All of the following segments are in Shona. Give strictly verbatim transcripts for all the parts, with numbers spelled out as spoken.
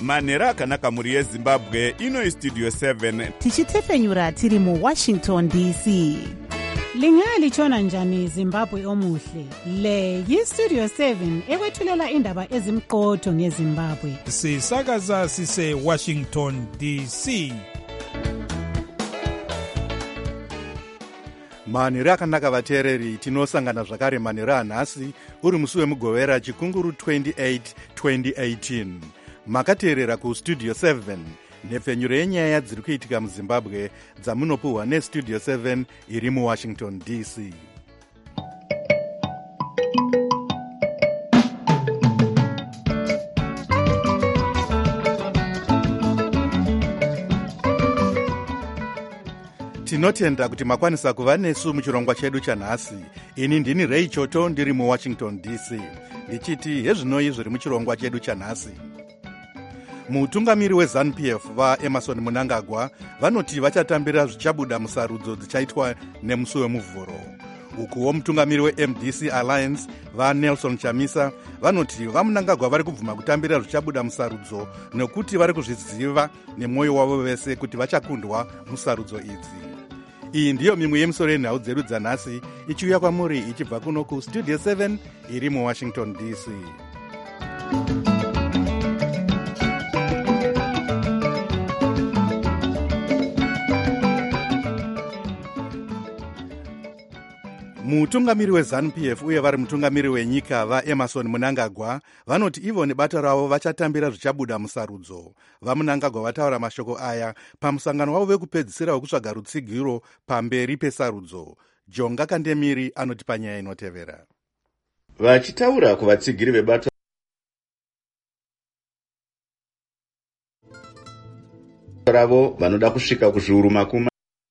manhero akanaka mhuri yezimbabwe. Ino Studio seven tichitefenyura tiri mu Washington D C. Lingalitshona njani Zimbabwe omuhle? Le yi-Studio seven ekwethulela indaba ezimqotho ngeZimbabwe. Sisakaza sise Washington D C. manhero akanaka vateereri, tinosangana zvakare manhero anhasi uri musi wemugovera chikunguru twenty-eight twenty eighteen. Makateerera kustudio seven nhepfenyuro yenyaya dziri kuitika muzimbabwe dzamunopuhwa nestudio seven iri muwashington D C. Tinotenda kuti makwanisa kuva nesu muchirongwa chedu chanhasi. Ini ndini Ray Choto ndiri muwashington D C. Ndichiti hezvinoi zviri muchirongwa chedu chanhasi. Mutungamiri weZANU-P F vaEmerson Mnangagwa vanoti vachatambira zvichabuda musarudzo dzichaitwa nemusi wemuvhuro. Ukuwo mutungamiri weM D C Alliance vaNelson Chamisa vanoti vaMnangagwa vari kubvuma kutambira zvichabuda musarudzo nekuti vari kuzviziva nemwoyo wavo vese kuti vachakundwa musarudzo idzi. Iyi ndiyo mimwe yemisoro yenhau dzedu dzanhasi ichiuya kwamuri ichibva kuno kustudio seven iri muwashington D C. Mutungamiri weZANU-P F uye vari mutungamiri wenyika vaEmerson Mnangagwa vanoti ivo nebata ravo vachatambira zvichabuda musarudzo. VaMnangagwa vataura mashoko aya pamusangano wavo wekupedzisira wekutsvaga rutsigiro pamberi pesarudzo. Jonga Kandemiri anoti panyaya inotevera. Vachitaura kuvatsigiri vebata ravo vanoda kusvika kuzviuru makumi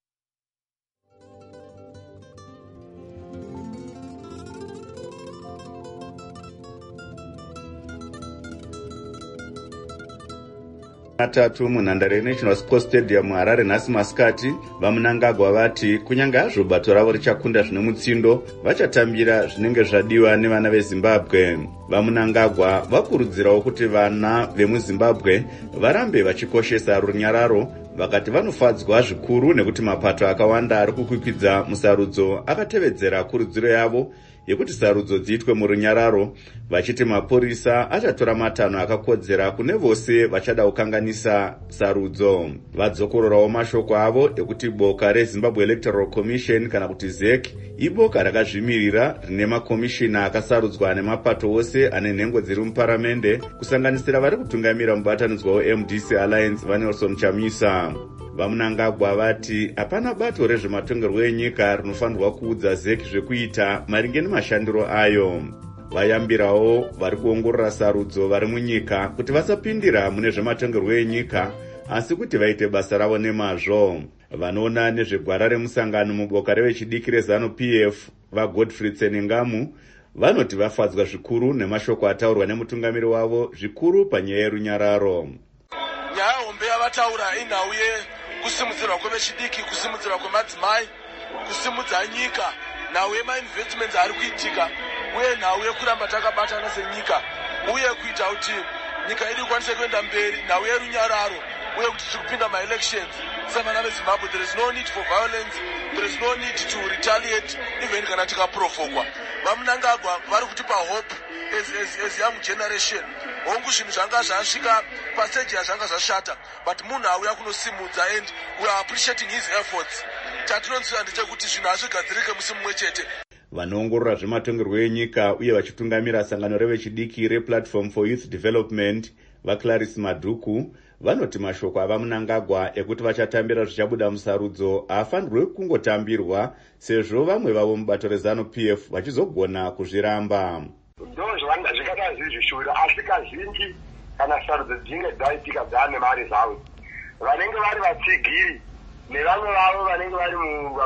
matatu munhandare yeNational Sports Stadium Harare nhasi masikati. VaMnangagwa vati kunyange hazvo bato ravo richakunda zvine mutsindo, vachatambira zvinenge zvadiwa nevana veZimbabwe. VaMnangagwa vakurudzirawo kuti vana vemuZimbabwe varambe vachikoshesa runyararo, vakati vanofadzwa zvikuru nekuti mapato akawanda ari kukwikwidza musarudzo akatevedzera kurudziro yavo yekuti sarudzo dziitwe murunyararo, vachiti mapurisa achatora matanho akakodzera kune vose vachada kukanganisa sarudzo. Vadzokororawo mashoko avo ekuti boka reZimbabwe Electoral Commission kana kuti Z E C iboka rakazvimirira rine makomishina akasarudzwa nemapato ose ane nhengo dziri muparamende, kusanganisira vari kutungamira mubatanidzwa weM D C Alliance vaNelson Chamisa. VaMnangagwa vati hapana bato rezvematongerwo enyika rinofanirwa kuudza Z E C zvekuita maringe nemashandiro ayo. Vayambirawo vari kuongorora sarudzo vari munyika kuti vasapindira mune zvematongerwo enyika asi kuti vaite basa ravo nemazvo. Vanoona nezvegwara remusangano muboka revechidiki reZANU-P F vaGodfrey Tseningamu vanoti vafadzwa zvikuru nemashoko ataurwa nemutungamiri wavo, zvikuru panyaya yerunyararo. Nyaya hombe yavataura inhau kusimudzirwa kwevechidiki, kusimudzirwa kwemadzimai, kusimudza nyika, nhau yemainvestments ari kuitika uye nhau yekuramba takabatana senyika uye kuita kuti nyika iri kwanise kuenda mberi, nhau yerunyararo uye kuti tiri kupinda maelections sevana veZimbabwe. There is no need for violence, there is no need to retaliate even kana tikaprovokwa. VaMnangagwa vari kutipa hope as, as, as young generation. Hongu zvinhu zvanga zvasvika paseji yazvanga zvashata, but munhu auya kunosimudza and we are appreciating his efforts. Tatinonzira ndechekuti zvinhu hazvigadzirike musi mumwe chete. Vanoongorora zvematongerwo enyika uye vachitungamira sangano revechidiki rePlatform for Youth Development vaClarice Madhuku vanoti mashoko avaMnangagwa ekuti vachatambira zvichabuda musarudzo haafanirwe kungotambirwa, sezvo vamwe vavo mubato reZANU-P F vachizogona kuzviramba. Ndo zvanga zvikada zvizvishura asi kazhinji kana sarudzo dzinge dzaitika dzane mari zvavo, vanenge vari vatsigiri nevamwe vavo vanenge vari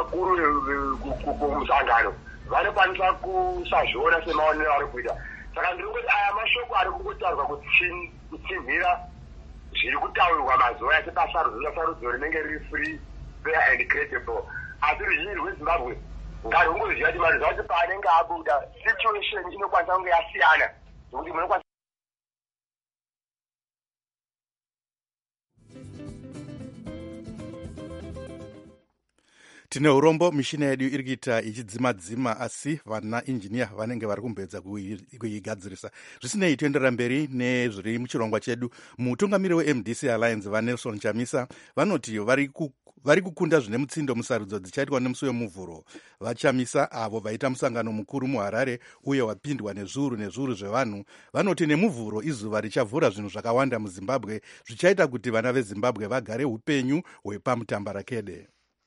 vakuru kumusangano vanokwanisa kusazviona semaonero ari kuita. Saka ndiri kuti aya mashoko ari kungotaurwa kutsinhira zviri kutaurwa mazuva ese pasarudzo nasarudzo rinenge riri free, fair and credible. Asi ruzhinji rweZimbabwe ngarungoziva kuti mari zvati paanenge abuda situation inokwanisa kunge yasiyana, nokuti munokwanisa tine urombo mishina yedu iri kuita ichidzima-dzima asi vana injiniya vanenge vari kumbedza kuigadzirisa. Zvisinei, toenderera mberi nezviri muchirongwa chedu. Mutungamiri weM D C Alliance vaNelson Chamisa vanoti vari ku vari kukunda zvine mutsindo musarudzo dzichaitwa nemusi wemuvhuro. VaChamisa avo vaita musangano mukuru muHarare uye wapindwa nezviuru nezviuru zvevanhu vanoti nemuvhuro izuva richavhura zvinhu zvakawanda muZimbabwe zvichaita kuti vana veZimbabwe vagare upenyu hwepamutambarakede.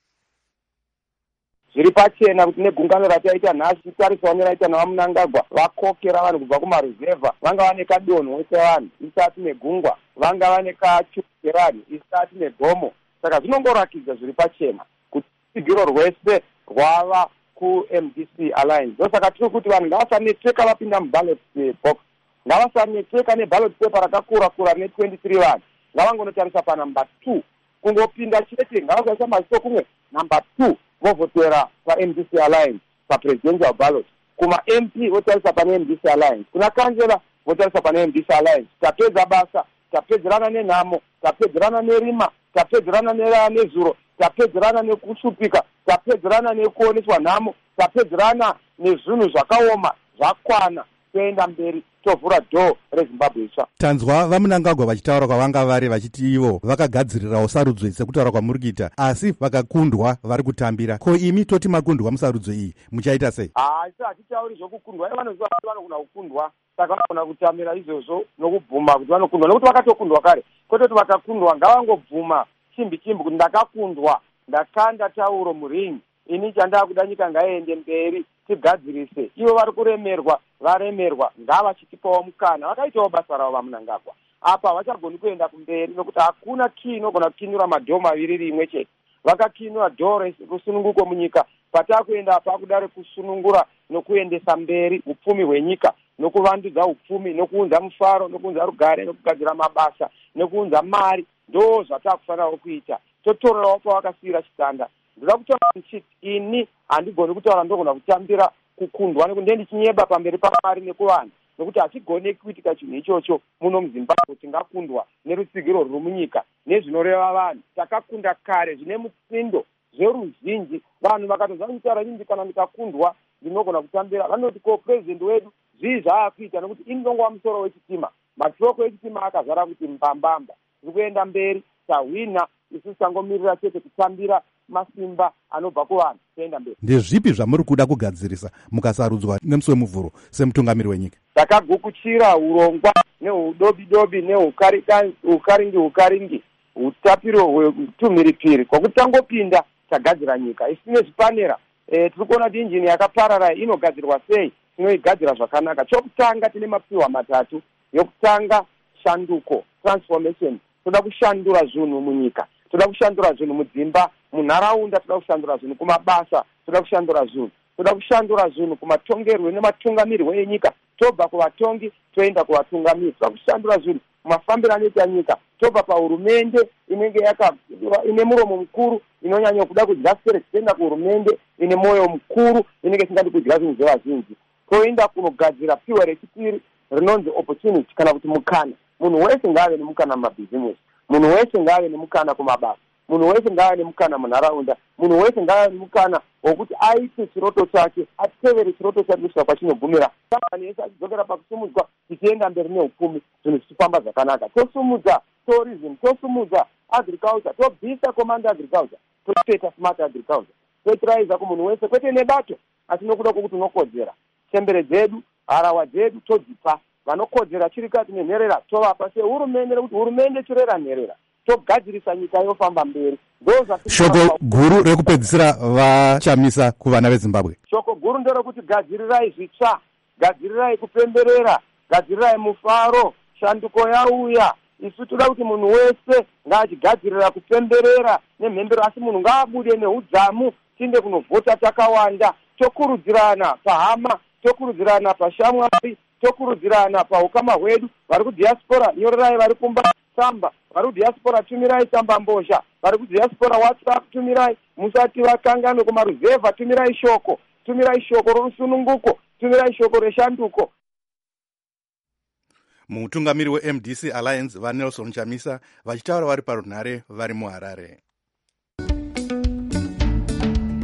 Zviri pachena kuti negungano rataita nhasi tariswa neraita navaMnangagwa vakokera vanhu kubva kumaruzevha vanga vane kadonhwe sevanhu isati negungwa vanga vane kachukerani isati negomo. Saka zvinongorakidza zviri pachena kuti tsigiro rwese rwava kuM D C Alliance. Ndosaka tiri kuti vanhu ngavasaneteka vapinda muballot box, ngavasaneteka neballot paper rakakura kura ne twenty-three vanhu, ngavangonotarisa panumber two kungopinda chete, ngavasaisa maziso kumwe number two vovhotera paM D C Alliance papresidential ballot, kuma M P votarisa pane M D C Alliance, kuna kansela votarisa pane M D C Alliance. Tapedza basa, tapedzerana nenhamo, tapedzerana nerima, tapedzerana nezuro, tapedzerana nekushupika, tapedzerana nekuoneswa nhamo, tapedzerana nezvinhu zvakaoma zvakwana, toenda mberi tovhura dhoo reZimbabwe itsva. Tanzwa vaMnangagwa vachitaura kwavanga vari vachiti ivo vakagadzirirawo sarudzo sekutaura kwamuri kuita asi vakakundwa vari kutambira. Ko imi toti makundwa musarudzo iyi muchaita sei? Asi hatitauri zvokukundwa, ivo vanoziva kuti vanogona kukundwa saka vanogona kutambira izvozvo nokubvuma kuti vanokundwa nokuti vakatokundwa kare. Kwetoti vakakundwa ngavangobvuma chimbi chimbi kuti ndakakundwa, ndakanda tauro muringi, ini chandakuda nyika ngaiende mberi tigadzirise. Ivo vari kuremerwa varemerwa ngavachitipawo mukana, vakaitawo basa ravo vaMnangagwa. Apa havachagoni kuenda kumberi nokuti hakuna kii inogona kukinura madhoo maviri rimwe chete. Vakakinura dhoo resununguko munyika, patakuenda pakuda rekusunungura nokuendesa mberi upfumi hwenyika, nokuvandudza upfumi, nokuunza mufaro, nokuunza rugare, nokugadzira mabasa, nokuunza mari. Ndo zvatakufanirawo kuita. Totorerawo pavakasiyira chitanda. Ndoda kutaura ndichiti ini handigoni kutaura ndogona kutambira kukundwa nekuti ndendichinyeba pamberi pamari nekuvanhu, nokuti hachigone kuitika chinhu ichocho muno muZimbabwe. Tingakundwa nerutsigiro ruri munyika nezvinoreva vanhu. Takakunda kare zvine mutsindo zveruzhinji. Vanhu vakatodza kutaura nyingi kana ndikakundwa ndinogona kutambira, vanoti ko purezidendi wedu zvii zvaakuita, nokuti inongova musoro wechitima, matiroko echitima akazara kuti mbambamba. Tiri kuenda mberi, tahwina, isusu tangomirira chete kutambira masimba anobva kuvanhu, toenda mberi. Ndezvipi zvamuri kuda kugadzirisa mukasarudzwa nemusi wemuvhuro semutungamiri wenyika? Takagukuchira urongwa neudobi-dobi neukaringi ukaringi utapiro hwetumhiripiri kwakuti tangopinda tagadzira nyika isine zvipanera. E, tiri kuona kuti injini yakaparara inogadzirwa sei, tinoigadzira zvakanaka. Chokutanga tine mapihwa matatu. Yokutanga shanduko, transformation. Toda kushandura zvinhu munyika, toda kushandura zvinhu mudzimba, munharaunda, toda kushandura zvinhu kumabasa, toda kushandura zvinhu, toda kushandura zvinhu kumatongerwe nematungamirwe enyika, tobva kuvatongi toenda kuvatungamiri, toda kushandura zvinhu mumafambiro anoita nyika, tobva pahurumende inenge yaka ine muromo mukuru inonyanya kuda kudya sere, toenda kuhurumende ine moyo mukuru inenge isingadi kudya zvinhu zvevazhinji, toenda kunogadzira piwa rechipiri rinonzi opportunity kana kuti mukana. Munhu wese ngave nemukana mumabhizimusi, munhu wese ngave nemukana kumabasa, munhu wese ngave nemukana munharaunda, munhu wese ngave nemukana wokuti aite chiroto chake, atevere chiroto chake kusvika kwachinogumira. Sangano yese achidzokera pakusumudzwa tichienda mberi neupfumi, zvinhu zvichifamba zvakanaka. Tosumudza tourism, tosumudza agriculture, tobvisa command agriculture, totoita smart agriculture, totiraiza kumunhu wese, kwete nebato asi nokuda kwokuti unokodzera. Chembere dzedu, harawa dzedu todzipa vanokodzera chiri kati nenherera tovapa sehurumende, nekuti hurumende chirera nherera, togadzirisa nyika yofamba mberi. Shoko guru rekupedzisira vaChamisa kuvana veZimbabwe. Shoko guru nderekuti gadzirirai zvitsva, gadzirirai kupemberera, gadzirirai mufaro, shanduko yauya. Isu toda kuti munhu wese ngaachigadzirira kupemberera nemhembero, asi munhu ngaabude neudzamu, tinde kunovhota takawanda, tokurudzirana pahama, tokurudzirana pashamwari, tokurudzirana paukama hwedu. Vari kudiaspora nyorerai, vari kumba tsamba, vari kudiaspora tumirai tsamba mbozha, vari kudiaspora WhatsApp tumirai, musati vakangano kumaruzevha tumirai shoko, tumirai shoko rorusununguko, tumirai shoko reshanduko. Mutungamiri weM D C Alliance vaNelson Chamisa vachitaura vari parunhare vari muHarare.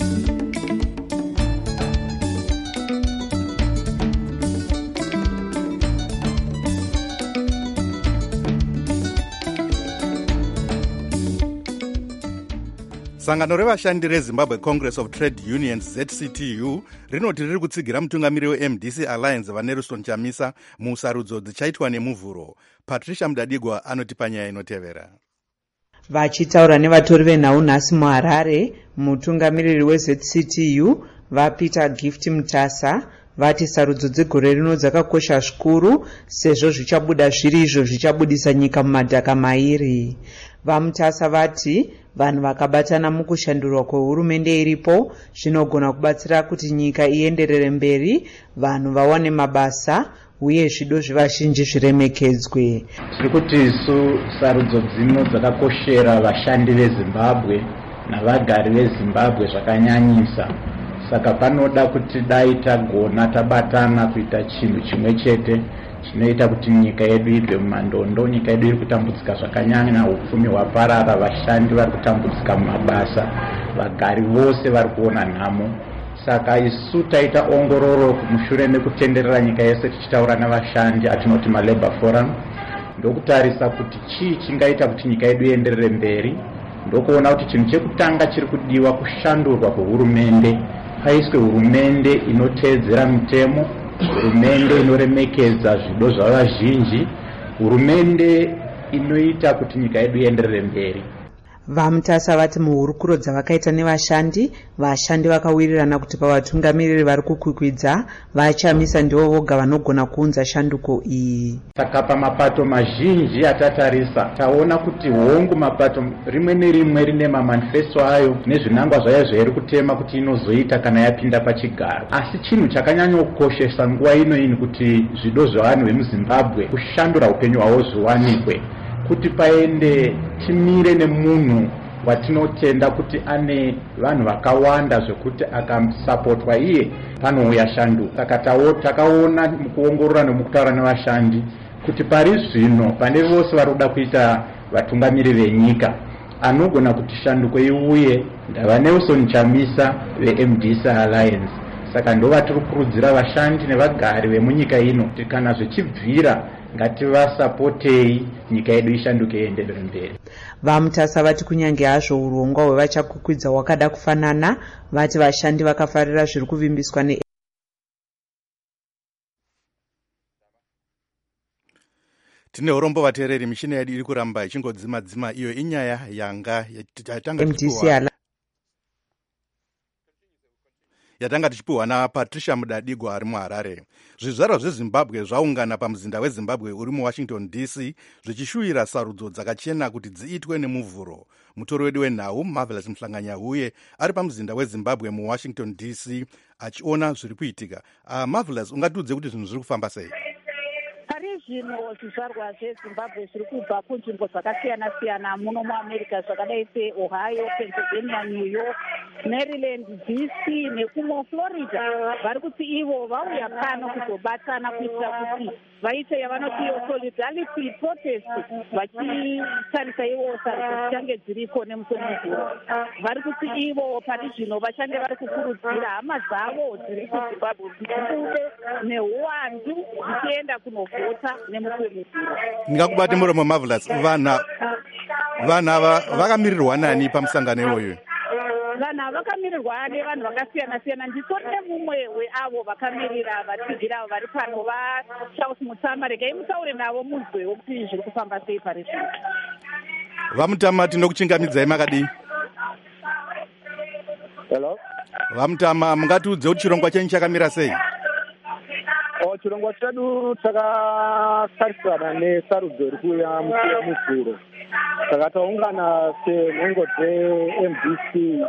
sangano revashandi rezimbabwe congress of trade unions Z C T U rinoti riri kutsigira mutungamiri we-M D C alliance vaNelson Chamisa musarudzo dzichaitwa nemuvhuro. Patricia Mudadigwa anoti panyaya inotevera. Vachitaura nevatori venhau nhasi muHarare, mutungamiriri we-Z C T U vaPeter Gift Mutasa vati sarudzo dzegore rino dzakakosha zvikuru sezvo zvichabuda zviri izvo zvichabudisa nyika mumadhaka mairi. VaMutasa vati vanhu vakabatana mukushandurwa kwehurumende iripo zvinogona kubatsira kuti nyika ienderere mberi, vanhu vawane mabasa uye zvido zvevazhinji zviremekedzwe. Tiri kuti isu sarudzo dzino dzakakoshera vashandi veZimbabwe navagari veZimbabwe zvakanyanyisa. Saka panoda kuti dai tagona tabatana kuita chinhu chimwe chete chinoita kuti nyika yedu ibve mumandondo. Nyika yedu iri kutambudzika zvakanyanya, upfumi hwaparara, vashandi vari kutambudzika mumabasa, vagari vose vari kuona nhamo. Saka isu taita ongororo mushure mekutenderera nyika yese tichitaura navashandi atinoti maLabour Forum, ndokutarisa kuti chii chingaita kuti nyika yedu ienderere mberi. Ndokuona kuti chinhu chekutanga chiri kudiwa kushandurwa kwehurumende, paiswe hurumende inoteedzera mitemo, hurumende inoremekedza zvido zvavazhinji, hurumende inoita kuti nyika yedu ienderere mberi. VaMutasa vati muhurukuro dzavakaita nevashandi, vashandi vakawirirana kuti pavatungamiriri vari kukwikwidza vaChamisa ndivo voga vanogona kuunza shanduko iyi. Saka pamapato mazhinji atatarisa taona kuti hongu mapato rimwe nerimwe rine mamanifesto ayo nezvinangwa zvayo zvairi kutema kuti inozoita kana yapinda pachigaro. Asi chinhu chakanyanyokoshesa nguva ino ini kuti zvido zvevanhu vemuZimbabwe kushandura upenyu hwavo zviwanikwe, kuti paende timire nemunhu watinotenda kuti ane vanhu vakawanda zvekuti akamsapotwa iye panouya shanduko. Saka takaona mukuongorora nemukutaura nevashandi kuti pari zvino pane vose vari kuda kuita vatungamiriri venyika, anogona kuti shanduko iuye ndavaNelson Chamisa veM D C Alliance. Saka ndo vatiri kukurudzira vashandi nevagari vemunyika ino kuti kana zvichibvira ngativasapotei nyika yedu ishanduke ienderere mberi. VaMutasa vati kunyange hazvo urongwa hwevachakukwidza hwakada kufanana, vati vashandi vakafarira zviri kuvimbiswa ne tine urombo vateereri. Mishina yedu iri kuramba ichingodzima dzima. Iyo inyaya yanga yatanga M D C yatanga tichipiwa naPatricia Mudadigwa ari muHarare. Zvizvarwa zveZimbabwe zvaungana pamuzinda weZimbabwe uri muWashington D C zvichishuvira sarudzo dzakachena kuti dziitwe nemuvhuro. Mutori wedu wenhau Marvelous Mhlanganyahuye ari pamuzinda weZimbabwe muWashington D C achiona zviri kuitika. Uh, Marvelous, ungatiudze kuti zvinhu zviri kufamba sei? Pari zvino zvizvarwa zveZimbabwe zviri kubva kunzvimbo dzakasiyana siyana muno muAmerica zvakadai seOhio, Pennsylvania, New York, Maryland, D C nekumo Florida vari kuti ivo vauya pano kuzobatana kuitira kuti vaite yavanoti solidarity protest, vachitarisa ivo sarudzo dzichange dziripo nemusemuvhuro. Vari kuti ivo pari zvino vachange vari kukurudzira hama dzavo dziri kuZimbabwe kuti dzibude neuwandu dzichienda kunovhota nemusemuvhuro. Ndingakubate muromo Marvelous. Vana vana ava vakamirirwa nani pamusangano iwoyo? Vanhu vakamirirwa nevanhu vakasiyana siyana. Nditori nemumwe weavo vakamirira vatsigira avo vari pano vaCharles Mutama. Regai mutaure navo muzwewo kuti zviri kufamba sei pari zvino. VaMutama, tinokuchingamidzai makadii? Hello. VaMutama, mungatiudze kuti chirongwa chenyu chakamira sei? O chirongwa chedu chakatarisana nesarudzo iri kuuya muvhuro. Saka taungana senhengo dzeM D C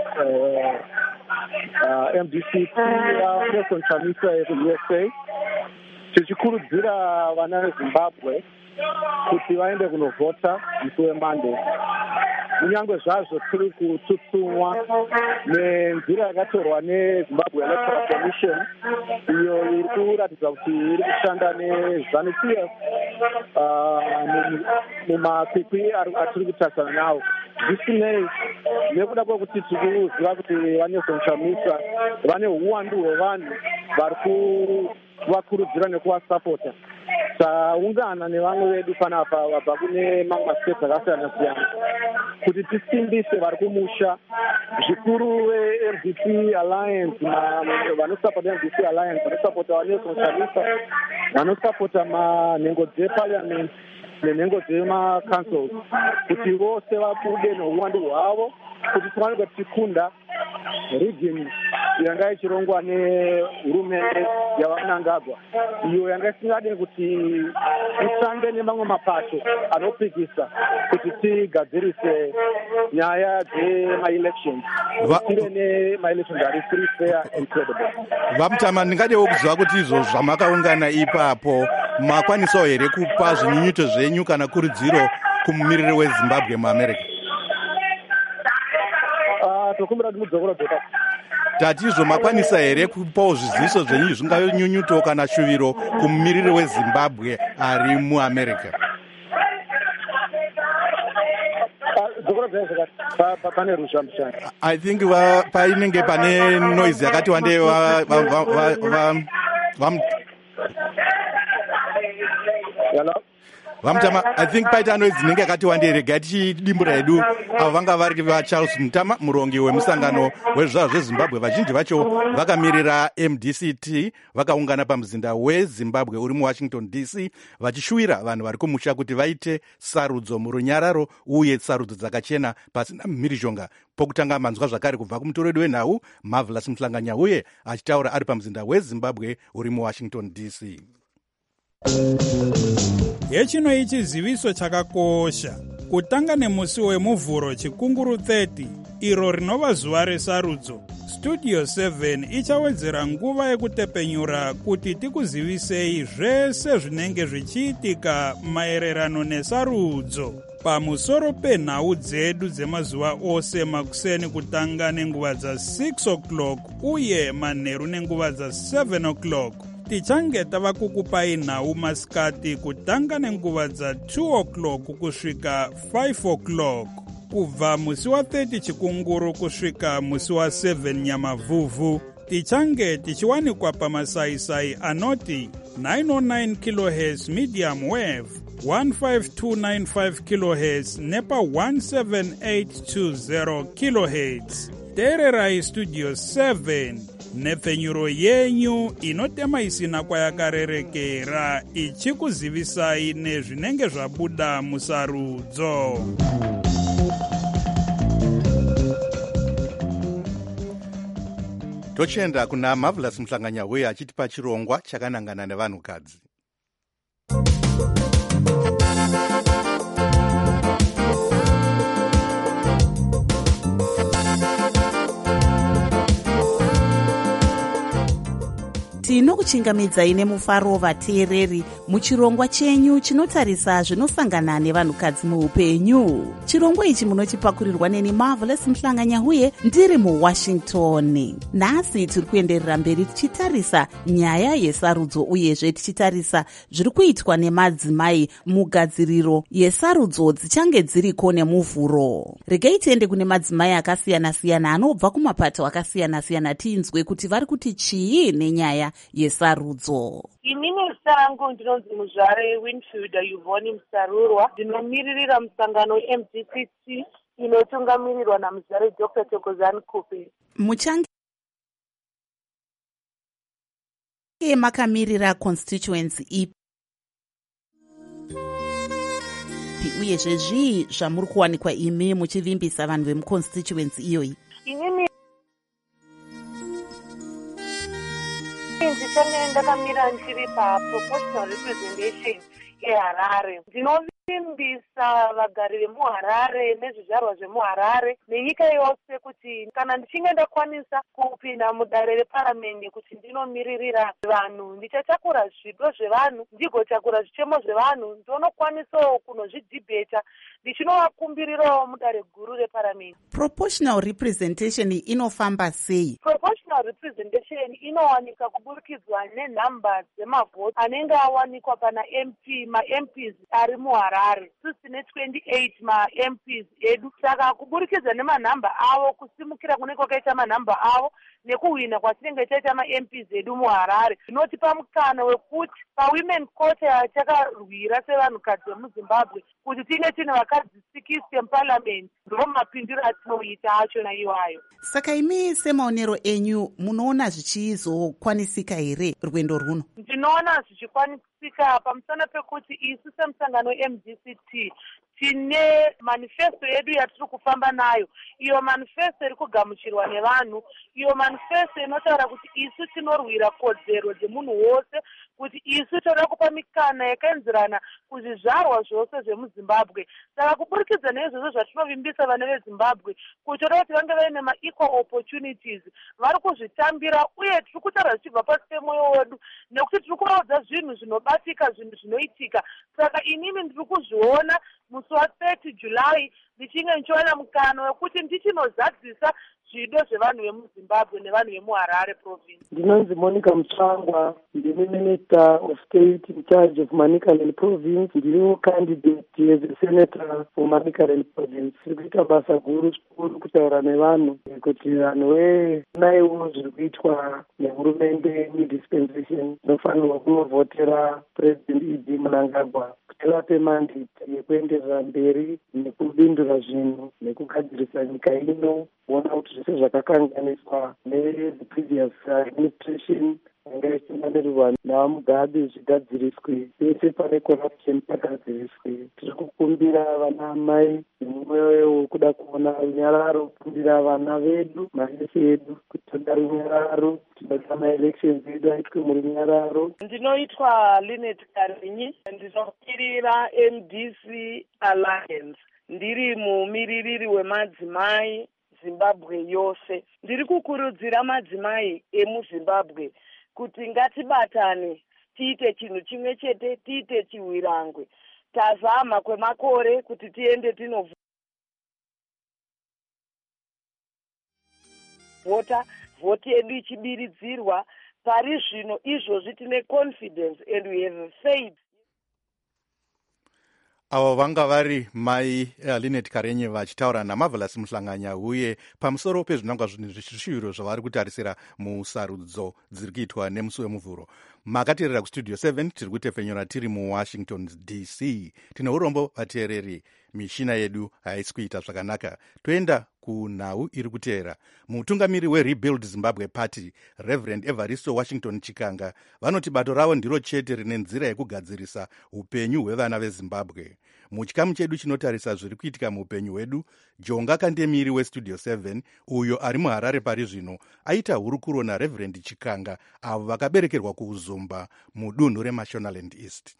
M D C yaNelson Chamisa yeku-U S A tichikurudzira vana veZimbabwe kuti vaende kunovhota musi weMonday. Kunyange zvazvo tiri kutsutsumwa nenzira yakatorwa neZimbabwe Electoral Commission iyo iri kuratidza kuti iri kushanda neZANU-P F mumakwikwi atiri kutarisana nawo. Zvisinei nekuda kwekuti tiri kuziva kuti vaNelson Chamisa vane uwandu hwevanhu vari kuvakurudzira nekuvasapota. taungana nevamwe vedu panapa vabva kune mamwe mastate akasiyana siyana kuti tisimbise vari kumusha zvikuru ve-M D C Alliance, vanosapota M D C Alliance, vanosapota vaNelson Chamisa, vanosapota manhengo dzeparliament nenhengo dzemacouncils, kuti vose vabude nouwandu hwavo kuti tifanirwe tichikunda region yanga ichirongwa nehurumende yavanangagwa, iyo yanga isingade kuti isange nemamwe mapato anopikisa kuti tigadzirise nyaya dzemaelections, tive nemaelections ari free, fair and credible. Vamutama, ndingadewo kuziva kuti izvo zvamakaungana ipapo makwanisawo here kupa zvinyunyuto zvenyu kana kurudziro kumumiriri weZimbabwe muAmerica? tokumbira kuti mudzokoro dzota tati izvo makwanisa here kupawo zviziviso zvenyu zvinganyunyuto kana shuviro kumumiriri weZimbabwe ari muAmerica? I think painenge pane noise yakati wandei Vamutama, I think paita noise inenge yakati wandei. Regai tichidimbura hedu avo vanga vari vaCharles Mutama, murongi wemusangano wezvizvarwa zveZimbabwe. Vazhinji vacho vakamirira M D C T, vakaungana pamuzinda weZimbabwe uri muWashington D C, vachishuvira vanhu vari kumusha kuti vaite sarudzo murunyararo uye sarudzo dzakachena pasina mhirizhonga. Pokutanga manzwa zvakare kubva kumutoro wedu wenhau Marvelous Mhlanganya, uye achitaura ari pamuzinda weZimbabwe uri muWashington D C. Yechino ichi ziviso chakakosha. Kutanga nemusi wemuvhuro chikunguru thirty, iro rinova zuva resarudzo, Studio seven ichawedzera nguva yekutepenyura kuti tikuzivisei zvese zvinenge zvichiitika maererano nesarudzo. Pamusoro penhau dzedu dzemazuva ose makuseni kutanga nenguva dza six o'clock uye manheru nenguva dza seven o'clock. Tichange tava kukupai nhau masikati kutanga nenguva dza two o'clock kusvika five o'clock. Kubva musi wa thirty chikunguru kusvika musi wa seven nyamavhuvhu, tichange tichiwanikwa pamasaisai anoti nine oh nine kilohertz medium wave, fifteen two ninety-five kilohertz nepa seventeen eight twenty kilohertz. Teererai Studio seven nepfenyuro yenyu inotema isina kwayakarerekera, ichikuzivisai nezvinenge zvabuda musarudzo. Tochenda kuna Marvelous Mhlanganya uye achitipa chirongwa chakanangana nevanhukadzi. tinokuchingamidzai nemufaro vateereri muchirongwa chenyu chinotarisa zvinosangana nevanhukadzi muupenyu. Chirongwa ichi munochipakurirwa neni Marvelous Mhlanganya uye ndiri muWashington. Nhasi tiri kuenderera mberi tichitarisa nyaya yesarudzo uyezve tichitarisa zviri kuitwa nemadzimai mugadziriro yesarudzo dzichange dziriko nemuvhuro. Regai tiende kune madzimai akasiyana-siyana anobva kumapato akasiyana-siyana tinzwe kuti vari kuti chii nenyaya yesarudzo. Inini zita rangu ndinonzi Muzvare Winfield Yvonne Musarurwa, ndinomiririra musangano M D C T inotungamirirwa naMuzvare Doctor Thokozani Kupe. Muchange makamirira constituency ipi uyezve zvii zvamuri kuwanikwa imi muchivimbisa vanhu vemuconstituency iyoyi? Inini ndichange ndakamira ndiri paproportional representation yeHarare. Ndinovimbisa vagari vemuHarare nezvizvarwa zvemuHarare nenyika yose kuti kana ndichinge ndakwanisa kupinda mudare reparamende kuti ndinomiririra vanhu, ndichatakura zvipo zvevanhu, ndigotakura zvichemo zvevanhu, ndinokwanisawo kunozvidhibheta ndichinovakumbirirawo mudare guru reparamende. Proportional representation inofamba sei? Proportional representation inowanika kuburukidzwa nenhamba dzemavhoti anenge awanikwa pana M P, ma-M Ps ari muHarare. Tisine twenty-eight ma-M Ps edu. Saka kuburikidza nemanhamba avo, kusimukira kunenge kwakaita manhamba avo, nekuhwina kwatinenge taita ma-M Ps edu muharare zvinotipa mukana wekuti pawomen quota yatakarwira sevanhukadzi vemuzimbabwe kuti tinge tine vakadzi sikisty muparliament ndo mapindiro atinoita achona iwayo. Saka imi semaonero enyu munoona zvichizokwanisika here rwendo rwuno? Ndinoona zvichikwanisika pamusana pekuti isu semusangano we-M D C T tine manifesto yedu yatiri kufamba nayo, iyo manifesto iri kugamuchirwa nevanhu, iyo manifesto inotaura kuti isu tinorwira kodzero dzemunhu wose, kuti isu toda kupa mikana yakaenzerana kuzvizvarwa zvose zvemuzimbabwe. Saka kuburikidza neizvozvo zvatinovimbisa vana vezimbabwe kuti toda kuti vange vaine ma-equal opportunities vari kuzvitambira, uye tiri kutaura zvichibva pasi pemwoyo wedu nekuti tiri kuvaudza zvinhu zvinobatika, zvinhu zvinoitika. Saka inini ndiri kuzviona musi wa-thirty July ndichinge ndichiwana mukana wekuti ndichinozadzisa zvido zvevanhu vemuzimbabwe nevanhu vemuharare province. Ndinonzi Monica Mutsvangwa, ndini Minister of State in charge of Manicaland Province. Ndiriwo candidate as a senator for Manicaland Province. Tiri kuita basa guru zvikuru kutaura nevanhu kuti vanhu venaiwo zviri kuitwa nehurumende mudispensation inofanirwa kunovhotera President E D Mnangagwa kuti vape mandate yekuenderera mberi nekubindura zvinhu nekugadzirisa nyika ino, kuona kuti zvese zvakakanganiswa ne-the previous administration anga ichimanirwa navamugabe zvigadziriswe, pese pane corruption pagadziriswe. Tiri kukumbira vana mai nemwoyo wekuda kuona runyararo, kukumbira vana vedu, manesi edu kuti toda runyararo, tinoda ma-elections edu aitwe murunyararo. Ndinoitwa Linet Karinyi, ndinomirira M D C Alliance, ndiri mumiririri wemadzimai Zimbabwe yose. Ndiri kukurudzira madzimai emuZimbabwe kuti ngatibatane, tiite chinhu chimwe chete, tiite chiwirangwe. Tazama kwemakore kuti tiende tinovhota, vhoti yedu ichibiridzirwa. Pari zvino izvozvi tine confidence and we have faith. Avo vanga vari mai uh, Linet Karenye vachitaura naMarvelous Muhlanganya uye pamusoro pezvinangwa zvishuviro zvavari kutarisira musarudzo dziri kuitwa nemusi wemuvhuro. Makateerera kustudio seven, tiri kutefenyura tiri muWashington D C. Tine urombo vateereri, mishina yedu haisi kuita zvakanaka. Toenda kunhau iri kuteera. Mutungamiri weRebuild Zimbabwe Party, Reverend Evaristo Washington Chikanga, vanoti bato ravo ndiro chete rine nzira yekugadzirisa upenyu hwevana veZimbabwe. Muchikamu chedu chinotarisa zviri kuitika muupenyu hwedu, Jonga Kandemiri westudio seven, uyo ari muHarare pari zvino, aita hurukuro naReverend Chikanga, avo vakaberekerwa kuUzumba mudunhu reMashonaland East.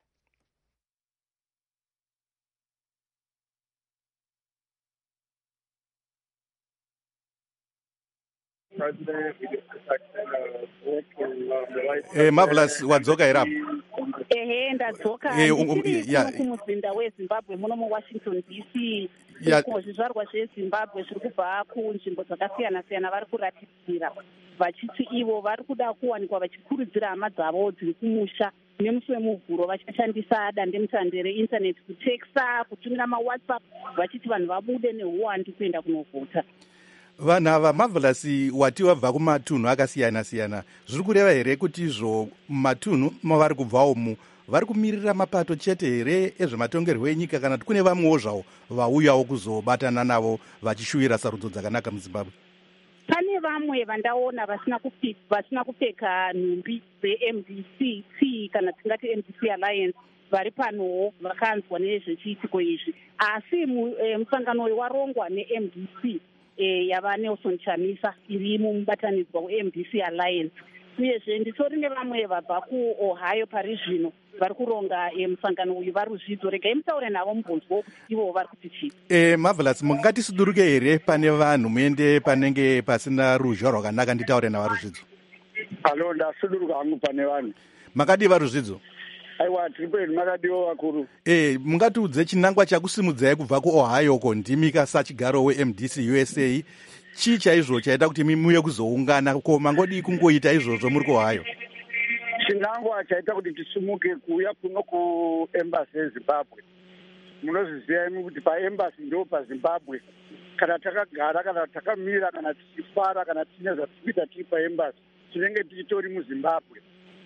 Eh, Marvelous, wadzoka irapo? Ehe, ndadzoka. Eh, um, um, yeah. Kumuzinda weZimbabwe muno muWashington D C. Zvizvarwa zveZimbabwe zviri kubva kunzvimbo dzakasiyana-siyana vari kuratidzira vachiti ivo vari kuda kuwanikwa vachikurudzira hama dzavo dziri kumusha nemusi wemuvhuro vachashandisa dandemutande reintaneti kuteksa, kutumira mawhatsapp vachiti vanhu vabude neuwandu kuenda kunovhota. Vanhu ava Marvelous, wati wabva kumatunhu akasiyana-siyana, zviri kureva here kuti izvo matunhu mavari kubva umu vari kumirira mapato chete here ezvematongerwo enyika, kana kuti kune vamwewo zvavo vauyawo kuzobatana navo vachishuvira sarudzo dzakanaka muZimbabwe? Pane vamwe vandaona vasina kupika, vasina kupfeka nhumbi dze-M D C T kana tingati M D C Alliance vari panowo vakanzwa nezvechiitiko izvi, asi musangano uyu warongwa ne-M D C E, yava Nelson Chamisa iri mubatanidzwa we-M D C Alliance. Uyezve nditori nevamwe vabva kuOhio pari zvino vari kuronga e, musangano uyu vari ruzvidzo. Regai mutaure navo mubvunzwa kuti ivo vari kuti chii. Eh, Marvelous, mungatisuduruke here pane vanhu muende panenge pasina ruzha rwakanaka nditaure navo ruzvidzo? Alo, ndasuduruka hangu pane vanhu. Makadiva ruzvidzo? Aiwa, tiri pedu makadiwo vakuru. Eh, mungatiudze chinangwa chakusimudzai kubva kuOhio ko ndimika sachigaro we-M D C U S A. Chii chaizvo chaita kuti mimuye kuzoungana, ko mangodi kungoita izvozvo muri kuOhio? Chinangwa chaita kuti tisimuke kuuya kuno kuembassy yeZimbabwe munozviziva imi kuti paembasi ndo pazimbabwe kana takagara kana takamira kana tichifara kana tine zvatikuita tiri paembasi tinenge tichitori muzimbabwe.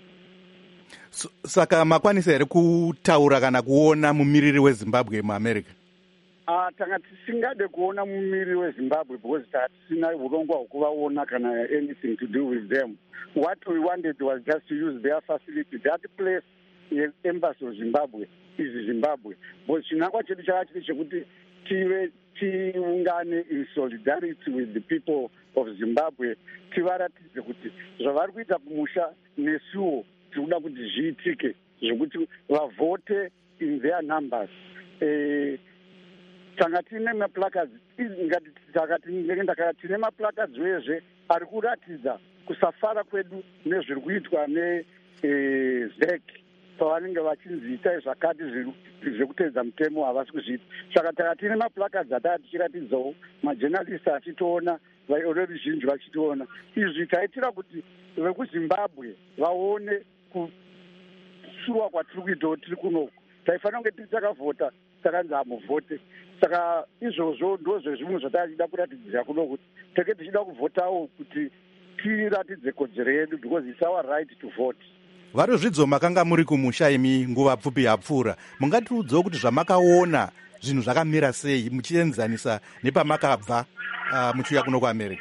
Saka makwanisa here kutaura kana kuona mumiriri wezimbabwe muamerica? Uh, tanga tisingade kuona mumiriri wezimbabwe because tatisina urongwa hwekuvaona kana anything to do with them. What we wanted was just to use their facility. That place, the embassy of Zimbabwe, is Zimbabwe. But chinangwa chedu chakachiti chekuti tive tiungane in solidarity with the people of Zimbabwe, tivaratidze kuti zvavari kuita kumusha nesuwo tinoda kuti zviitike zvekuti vavote in their numbers. Eh, tanga tine maplacards ingati takati ndakati tine maplacards wezve ari kuratidza kusafara kwedu nezviri kuitwa ne eh, Z E C pavanenge vachinzi itai zvakati zvekuteedza mutemo havasi kuzviita. Saka takati tine maplacards ataa tichiratidzawo majournalist achitoona veruzhinji vachitoona. Izvi taitira kuti vekuzimbabwe vaone kusurwa kwatiri kuitawo tiri kunoku. Taifanira kunge tiri takavhota takanzi hamuvhote. Saka izvozvo ndozvo zvimwe zvatachida kuratidzira kuno kuti tenge tichida kuvhotawo kuti tiratidze kodzero yedu because it's our right to vote. Varuzvidzo makanga muri kumusha imi nguva pfupi yapfuura, mungatiudzawo kuti zvamakaona zvinhu zvakamira sei muchienzanisa nepamakabva uh, muchiuya kuno kuamerica?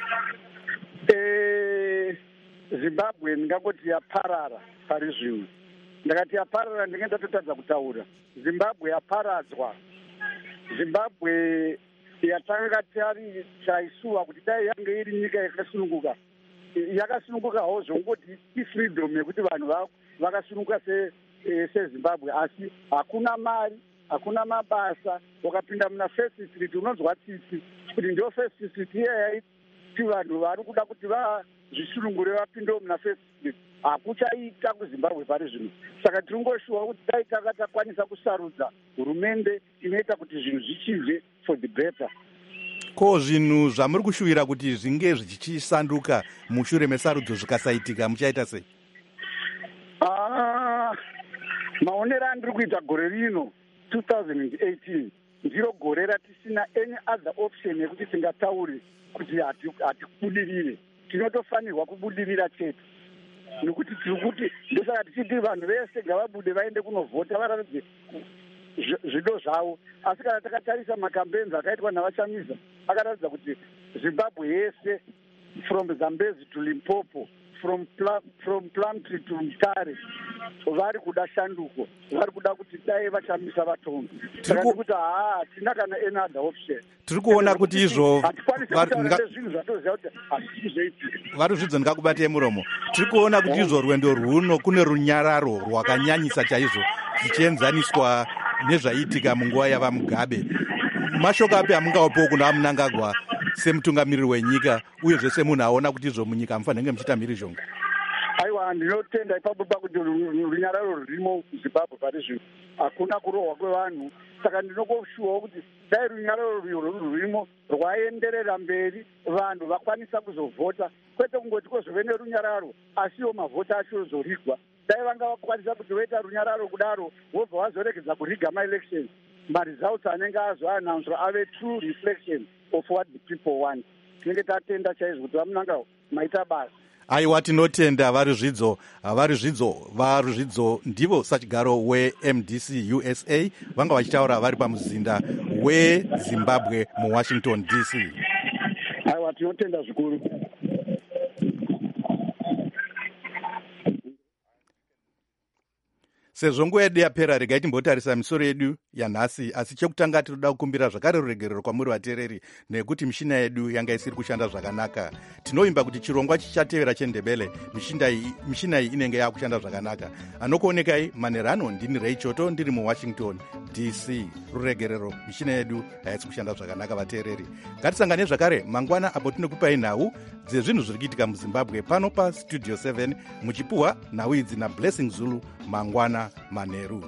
Eh, Zimbabwe ndingangoti yaparara pari zvino. Ndakati yaparara ndinge ndatotadza kutaura. Zimbabwe yaparadzwa. Zimbabwe yatanga tari chaisuwa kuti dai yange iri nyika yakasununguka. Yakasunungukawo zvongoti ifreedom yekuti vanhu vakasununguka se seZimbabwe, asi hakuna mari, hakuna mabasa. Ukapinda muna First Street unonzwa tsitsi kuti ndio First Street iyeyi ti vanhu vari kuda kuti vazvisunungure vapinde muna First Street. Hakuchaita kuZimbabwe pari zvino. Saka tingoshuwa kuti dai tanga takwanisa kusarudza hurumende inoita kuti zvinhu zvichibve for the better. Ko zvinhu zvamuri kushuvira kuti zvinge zvichisanduka mushure mesarudzo zvikasaitika muchaita sei? Ah, maonero andiri kuita gore rino two thousand eighteen ndiro gore ratisina any other option yekuti tingataure kuti hatibudirire. Tinotofanirwa kubudirira chete. Nekuti tiri kuti ndosaka tichiti vanhu vese ngavabude vaende kunovhota varatidze zvido zvavo. Asi kana takatarisa makampenzi akaitwa navachamiza akaratidza kuti Zimbabwe yese from Zambezi to Limpopo, from Pla, from Plumtree to Mutare vari kuda shanduko, vari kuda kuti dai vachamisa vatongi. Saka kuti haa tina kana any other option. Tiri kuona kuti izvo zvinhu zvatoziva kuti hazvizoitika. Varuzvidzo ndikakubatei muromo. Tiri kuona kuti izvo rwendo rwuno kune runyararo rwakanyanyisa chaizvo zvichienzaniswa nezvaitika munguva yava Mugabe. Mashoko api amungaopawo kuna Mnangagwa semutungamiriri wenyika uye zvese munhu aona kuti izvo munyika hamufanirenge muchiita mhiri zhongo? Aiwa, ndinotenda ipapo pakuti runyararo rurimo Zimbabwe pari zvino hakuna kurohwa kwevanhu. Saka ndinongoshuwawo kuti dai runyararo rurimo rwaenderera mberi vanhu vakwanisa kuzovhota, kwete kungoti kwozove nerunyararo asiwo mavhota acho zorigwa. Dai vanga vakwanisa kuti voita runyararo kudaro wobva wazoregedza kuriga maelection, maresults anenge azoanounced ave true reflection of what the people want. Tinenge tatenda chaizvo kuti vamunanga maita basa. Aiwa, tinotenda Varuzvidzo. Varuzvidzo Varuzvidzo ndivo sachigaro we-M D C U S A vanga vachitaura vari pamuzinda weZimbabwe muWashington D C. Aiwa, tinotenda zvikuru. Sezvo nguva yedu yapera, regai timbotarisa misoro yedu yanhasi. Asi chekutanga tinoda kukumbira zvakare ruregerero kwamuri vateereri nekuti mishina yedu yanga isiri kushanda zvakanaka. Tinoimba kuti chirongwa chichatevera chendebele mishina iyi inenge yakushanda zvakanaka. Anokuonekai Manerano, ndini Ray Choto ndiri muWashington D C. Ruregerero mishina yedu haisi kushanda zvakanaka vateereri. Ngatisangane zvakare mangwana apo tinokupai nhau dzezvinhu zviri kuitika muZimbabwe pano paStudio seven muchipuhwa nhau idzi naBlessing Zulu mangwana manheru.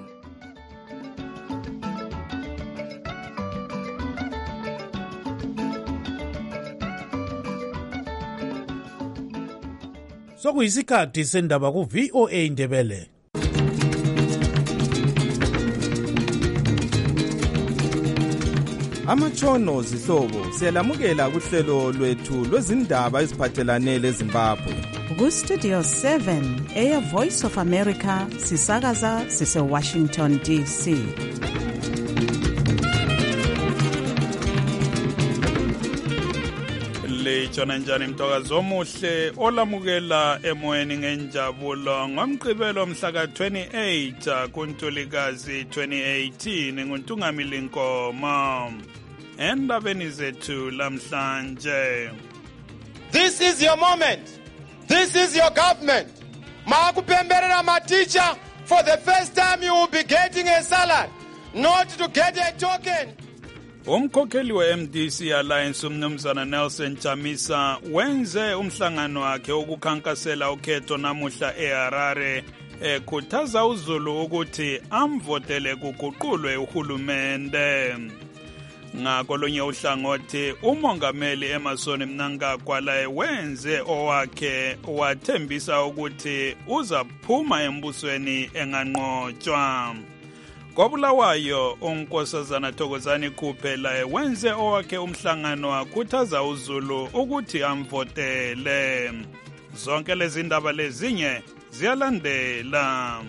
Sokuyisikhathi sendaba ku V O A Ndebele. amatshono zihlobo siyalamukela kuhlelo lwethu lwezindaba eziphathelane leZimbabwe. Ku-Studio seven, Air Voice of America, sisakaza sise-Washington D C. Litshona njani mtokazi omuhle olamukela emoyeni ngenjabulo ngomgqibelo mhla ka twenty-eight kuNtulikazi twenty eighteen nguNtungamili Nkomo. Endabeni zethu lamhlanje. This is your moment. This is your government. Makupemberera ma teacher, for the first time you will be getting a salary, not to get a token. Umkhokheli we-M D C Alliance umnumzana Nelson Chamisa wenze umhlangano wakhe ukukhankasela ukhetho namuhla eHarare ekhuthaza uZulu ukuthi amvotele kuguqulwe uhulumende. Ngakolunye uhlangothi umongameli Emmerson Mnangagwa laye wenze owakhe wathembisa ukuthi uzaphuma embusweni enganqotshwa. Kobulawayo unkosazana Thokozani Khuphe laye wenze owakhe umhlangano wakhuthaza uZulu ukuthi amvotele. Zonke lezi ndaba lezinye ziyalandela.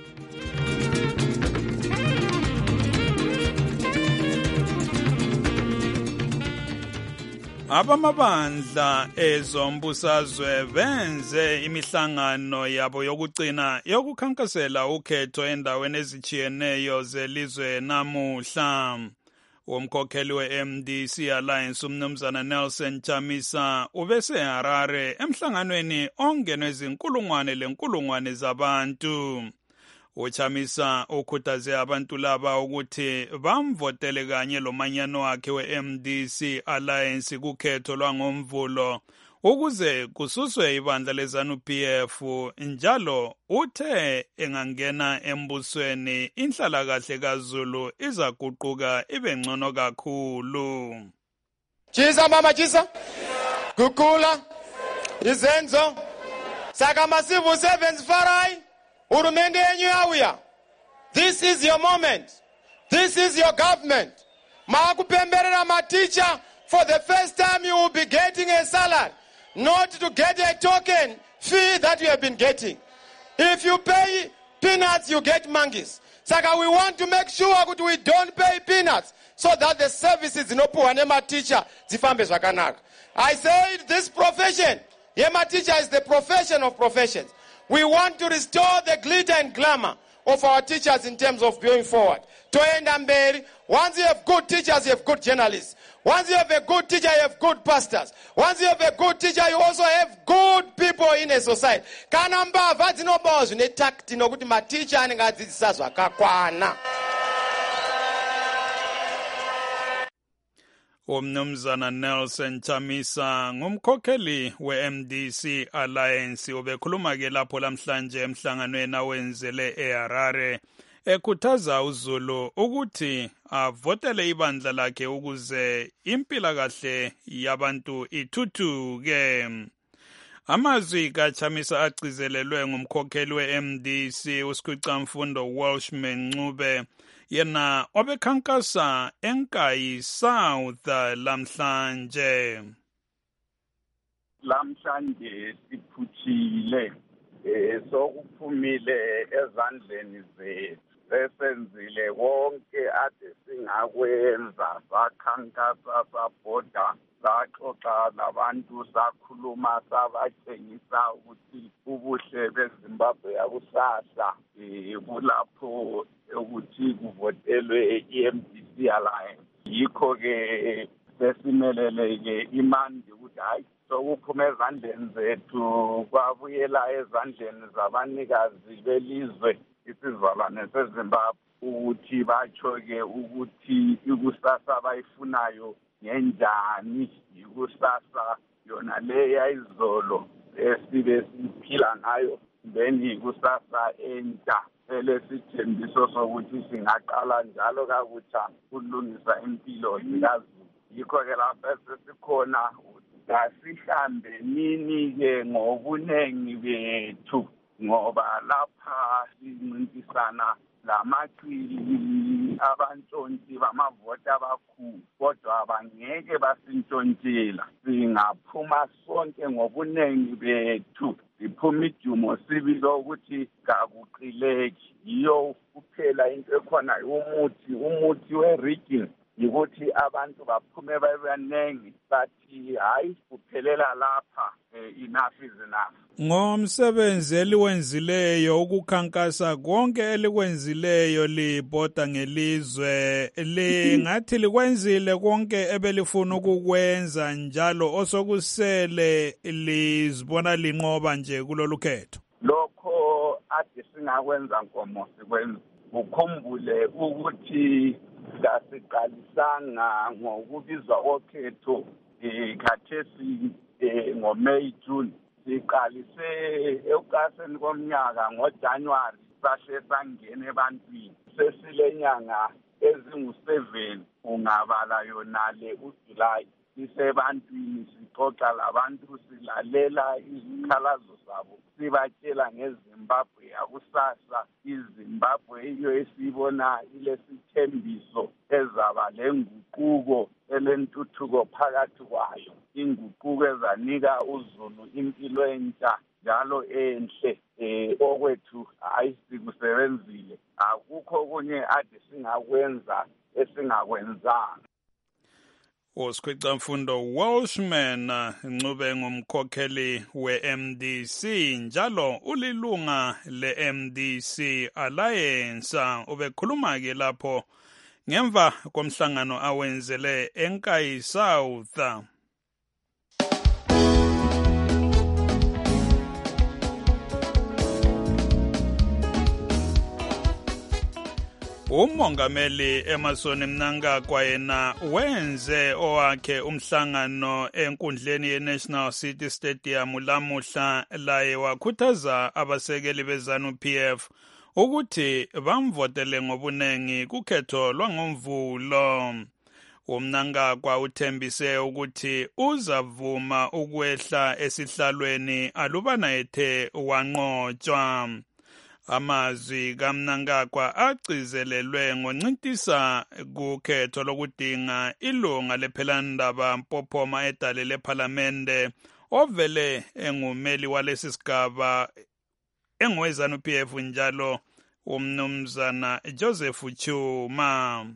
Abamabandla ezombusazwe benze imihlangano yabo yokugcina yokukhankasela ukhetho endaweni ezitshiyeneyo zelizwe namuhla. Umkhokheli we-M D C Alliance umnumzana Nelson Chamisa ubeseHarare emhlanganweni ongenwe zinkulungwane lenkulungwane zabantu. Uchamisa ukhuthaze abantu laba ukuthi bamvotele kanye lomanyano wakhe we-M D C Alliance kukhetho lwangomvulo ukuze kususwe ibandla leZANU-P F. Njalo uthe engangena embusweni inhlalakahle kaZulu izaguquka ibe ngcono kakhulu. Chisa mama chisa. Kukula. Izenzo. Saka masivu sevens farai. Urumende yenyu yauya. This is your moment. This is your government. Makupemberera ma teacher, for the first time you will be getting a salary, not to get a token fee that you have been getting. If you pay peanuts, you get monkeys. Saka we want to make sure that we don't pay peanuts so that the services no puanema teacher zifambe zvakanaka. I said this profession, Yema teacher is the profession of professions. We want to restore the glitter and glamour of our teachers in terms of going forward. Once you have good teachers, you have good journalists. Once you have a good teacher, you have good pastors. Once you have a good teacher, you also have good people in a society. Kanamba vadzino bozu ne takti nokuti ma teacher anengadzidzisa zvakakwana. Umnumzana Nelson Chamisa ngumkhokheli we-M D C Alliance ubekhuluma ke lapho lamhlanje emhlanganweni awenzele eHarare ekhuthaza uZulu ukuthi avotele ibandla lakhe ukuze impilakahle yabantu ithuthuke. Amazwi kaChamisa agcizelelwe ngumkhokheli we-M D C uSikhwicamfundo Welshman Ncube yena obekhankasa eNkayi South lamhlanje. Lamhlanje siphuthile eh sokuphumile ezandleni zethu sesenzile konke ade singakwenza sakhankasa sabhoda saxoxa labantu sakhuluma sabatshengisa ukuthi ubuhle beZimbabwe yakusasa kulapho ukuthi kuvotelwe i-M D C Alliance. Yikho ke sesimelele ke imandi ukuthi hayi sokuphuma ezandleni zethu kwabuyela ezandleni zabanikazi belizwe isizalwane seZimbabwe ukuthi batsho-ke ukuthi ikusasa abayifunayo ngenjani ikusasa yona le yayizolo esibe siphila ngayo then ikusasa entsha elesithembiso sokuthi singaqala njalo kakutsha ukulungisa impilo zikaZulu. Yikho-ke lapha sesikhona asihlambe nini-ke ngobuningi bethu ngoba lapha sincintisana lamaqili abantshonti bamavoti abakhulu kodwa abangeke basintshontshela. Singaphuma sonke ngobuningi bethu siphuma ijumo sibili ukuthi kakuqileki. Yiyo kuphela into ekhona umuthi umuthi we-rigging yikuthi abantu baphume babebaningi bathi hayi kuphelela lapha, enough is enough. Ngomsebenzi eliwenzileyo ukukhankasa konke elikwenzileyo libhoda ngelizwe lingathi likwenzile konke ebelifuna ukukwenza njalo osokusele lizibona linqoba nje kulolu khetho. Lokho ade singakwenza nkomo sikwenza ukhumbule ukuthi kasiqalisanga ngokubizwa kokhetho eh khathesi eh ngoMay June siqalise ekukaseni komnyaka ngoJanuary sahle sangena ebantwini sesilenyanga ezingu seven ungabala yonale uJuly sisebantwini sixoxa labantu silalela izikhalazo zabo sibatshela ngeZimbabwe yakusasa. iZimbabwe iyo esibona ilesithembiso ezaba lenguquko elentuthuko phakathi kwayo, inguquko ezanika uZulu impilo entsha njalo enhle. eh okwethu hayi sikusebenzile, akukho okunye ade singakwenza esingakwenzanga. Osikhwica mfundo Welshman Ncube ngumkhokheli we-M D C njalo ulilunga le-M D C Alliance. Ubekhuluma ke lapho ngemva komhlangano awenzele eNkayi South. Umongameli Emmerson Mnangagwa yena wenze owakhe umhlangano enkundleni ye-National City Stadium lamuhla, laye wakhuthaza abasekeli beZANU P F ukuthi bamvotele ngobunengi kukhetho lwangomvulo. uMnangagwa uthembise ukuthi uzavuma ukwehla esihlalweni alubana ethe wanqotshwa. Amazwi kaMnangagwa agcizelelwe ngoncintisa kukhetho lokudinga ilunga lephelandaba Mpophoma edale lephalamende ovele engumeli walesi sigaba engowezanu P F njalo umnumzana Joseph Chuma.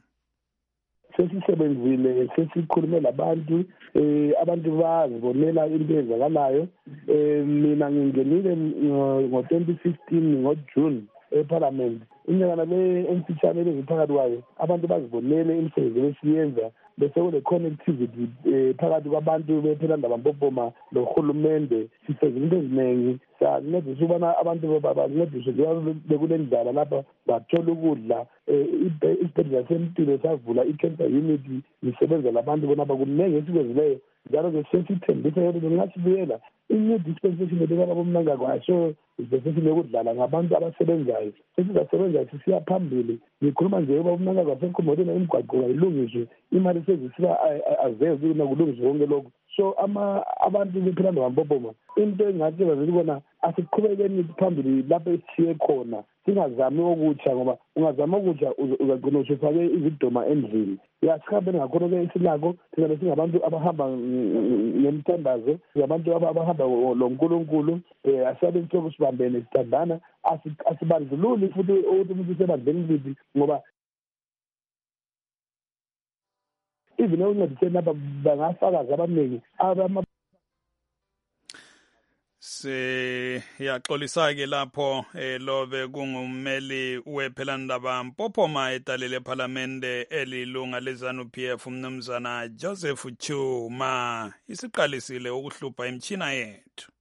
Sesisebenzile sesikhulume labantu eh abantu bazibonela into ezakalayo. eh mina ngingenile ngo twenty fifteen ngo June eParliament. Inyanga le emfitshane leziphakathi kwayo abantu bazibonele imisebenzi esiyenza bese kule connectivity phakathi kwabantu bephelandaba Mpophoma lohulumende. Sisenza into eziningi sancedisa ukubana abantu babancedise bekule ndaba lapha bathola ukudla. Isibhedlela sempilo savula i-cancer unit isebenza labantu bona bakuningi esikwenzileyo njalo ke sesithembisa ukuthi ngasibuyela i-new dispensation lebekala boMnangagwa so dispensation yokudlala ngabantu abasebenzayo sesizasebenza sisiya phambili. Ngikhuluma nje uba uMnangagwa senkomodela imigwaqo ayilungiswe imali sezisiba azeze ukuthi kulungiswe konke lokho. So ama abantu bephelandaba Mpophoma into engathi bazibona asiqhubekeni phambili lapho esithiye khona, singazami okutsha ngoba ungazama okutsha uzagcina usufake izidoma endlini. Yasikhambe ngakhona ke isilako thina singabantu abahamba ngemthandazo, singabantu abahamba loNkulunkulu. eh asabe inhloko sibambene sithandana asibandlululi futhi ukuthi umuntu usebandleni lithi ngoba even uncediseni lapha bangafakazi abaningi abama Siyaxolisa ke lapho elobe kungumeli wephelandaba Mpophoma edale lephalamende elilunga leZANU P F umnumzana Joseph Chuma. Isiqalisile ukuhlupha imchina yethu.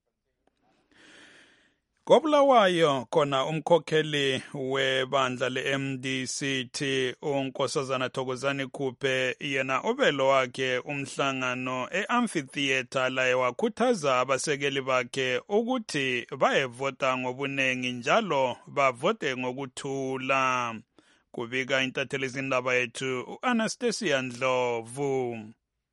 Kobulawayo khona umkhokheli webandla le-M D C T uNkosazana Thokozani Khuphe yena obelo wakhe umhlangano e-amphitheater laye wakhuthaza abasekeli bakhe ukuthi bayevota ngobunengi njalo bavote ngokuthula. Kubika intatheli zindaba yethu uAnastasia Ndlovu.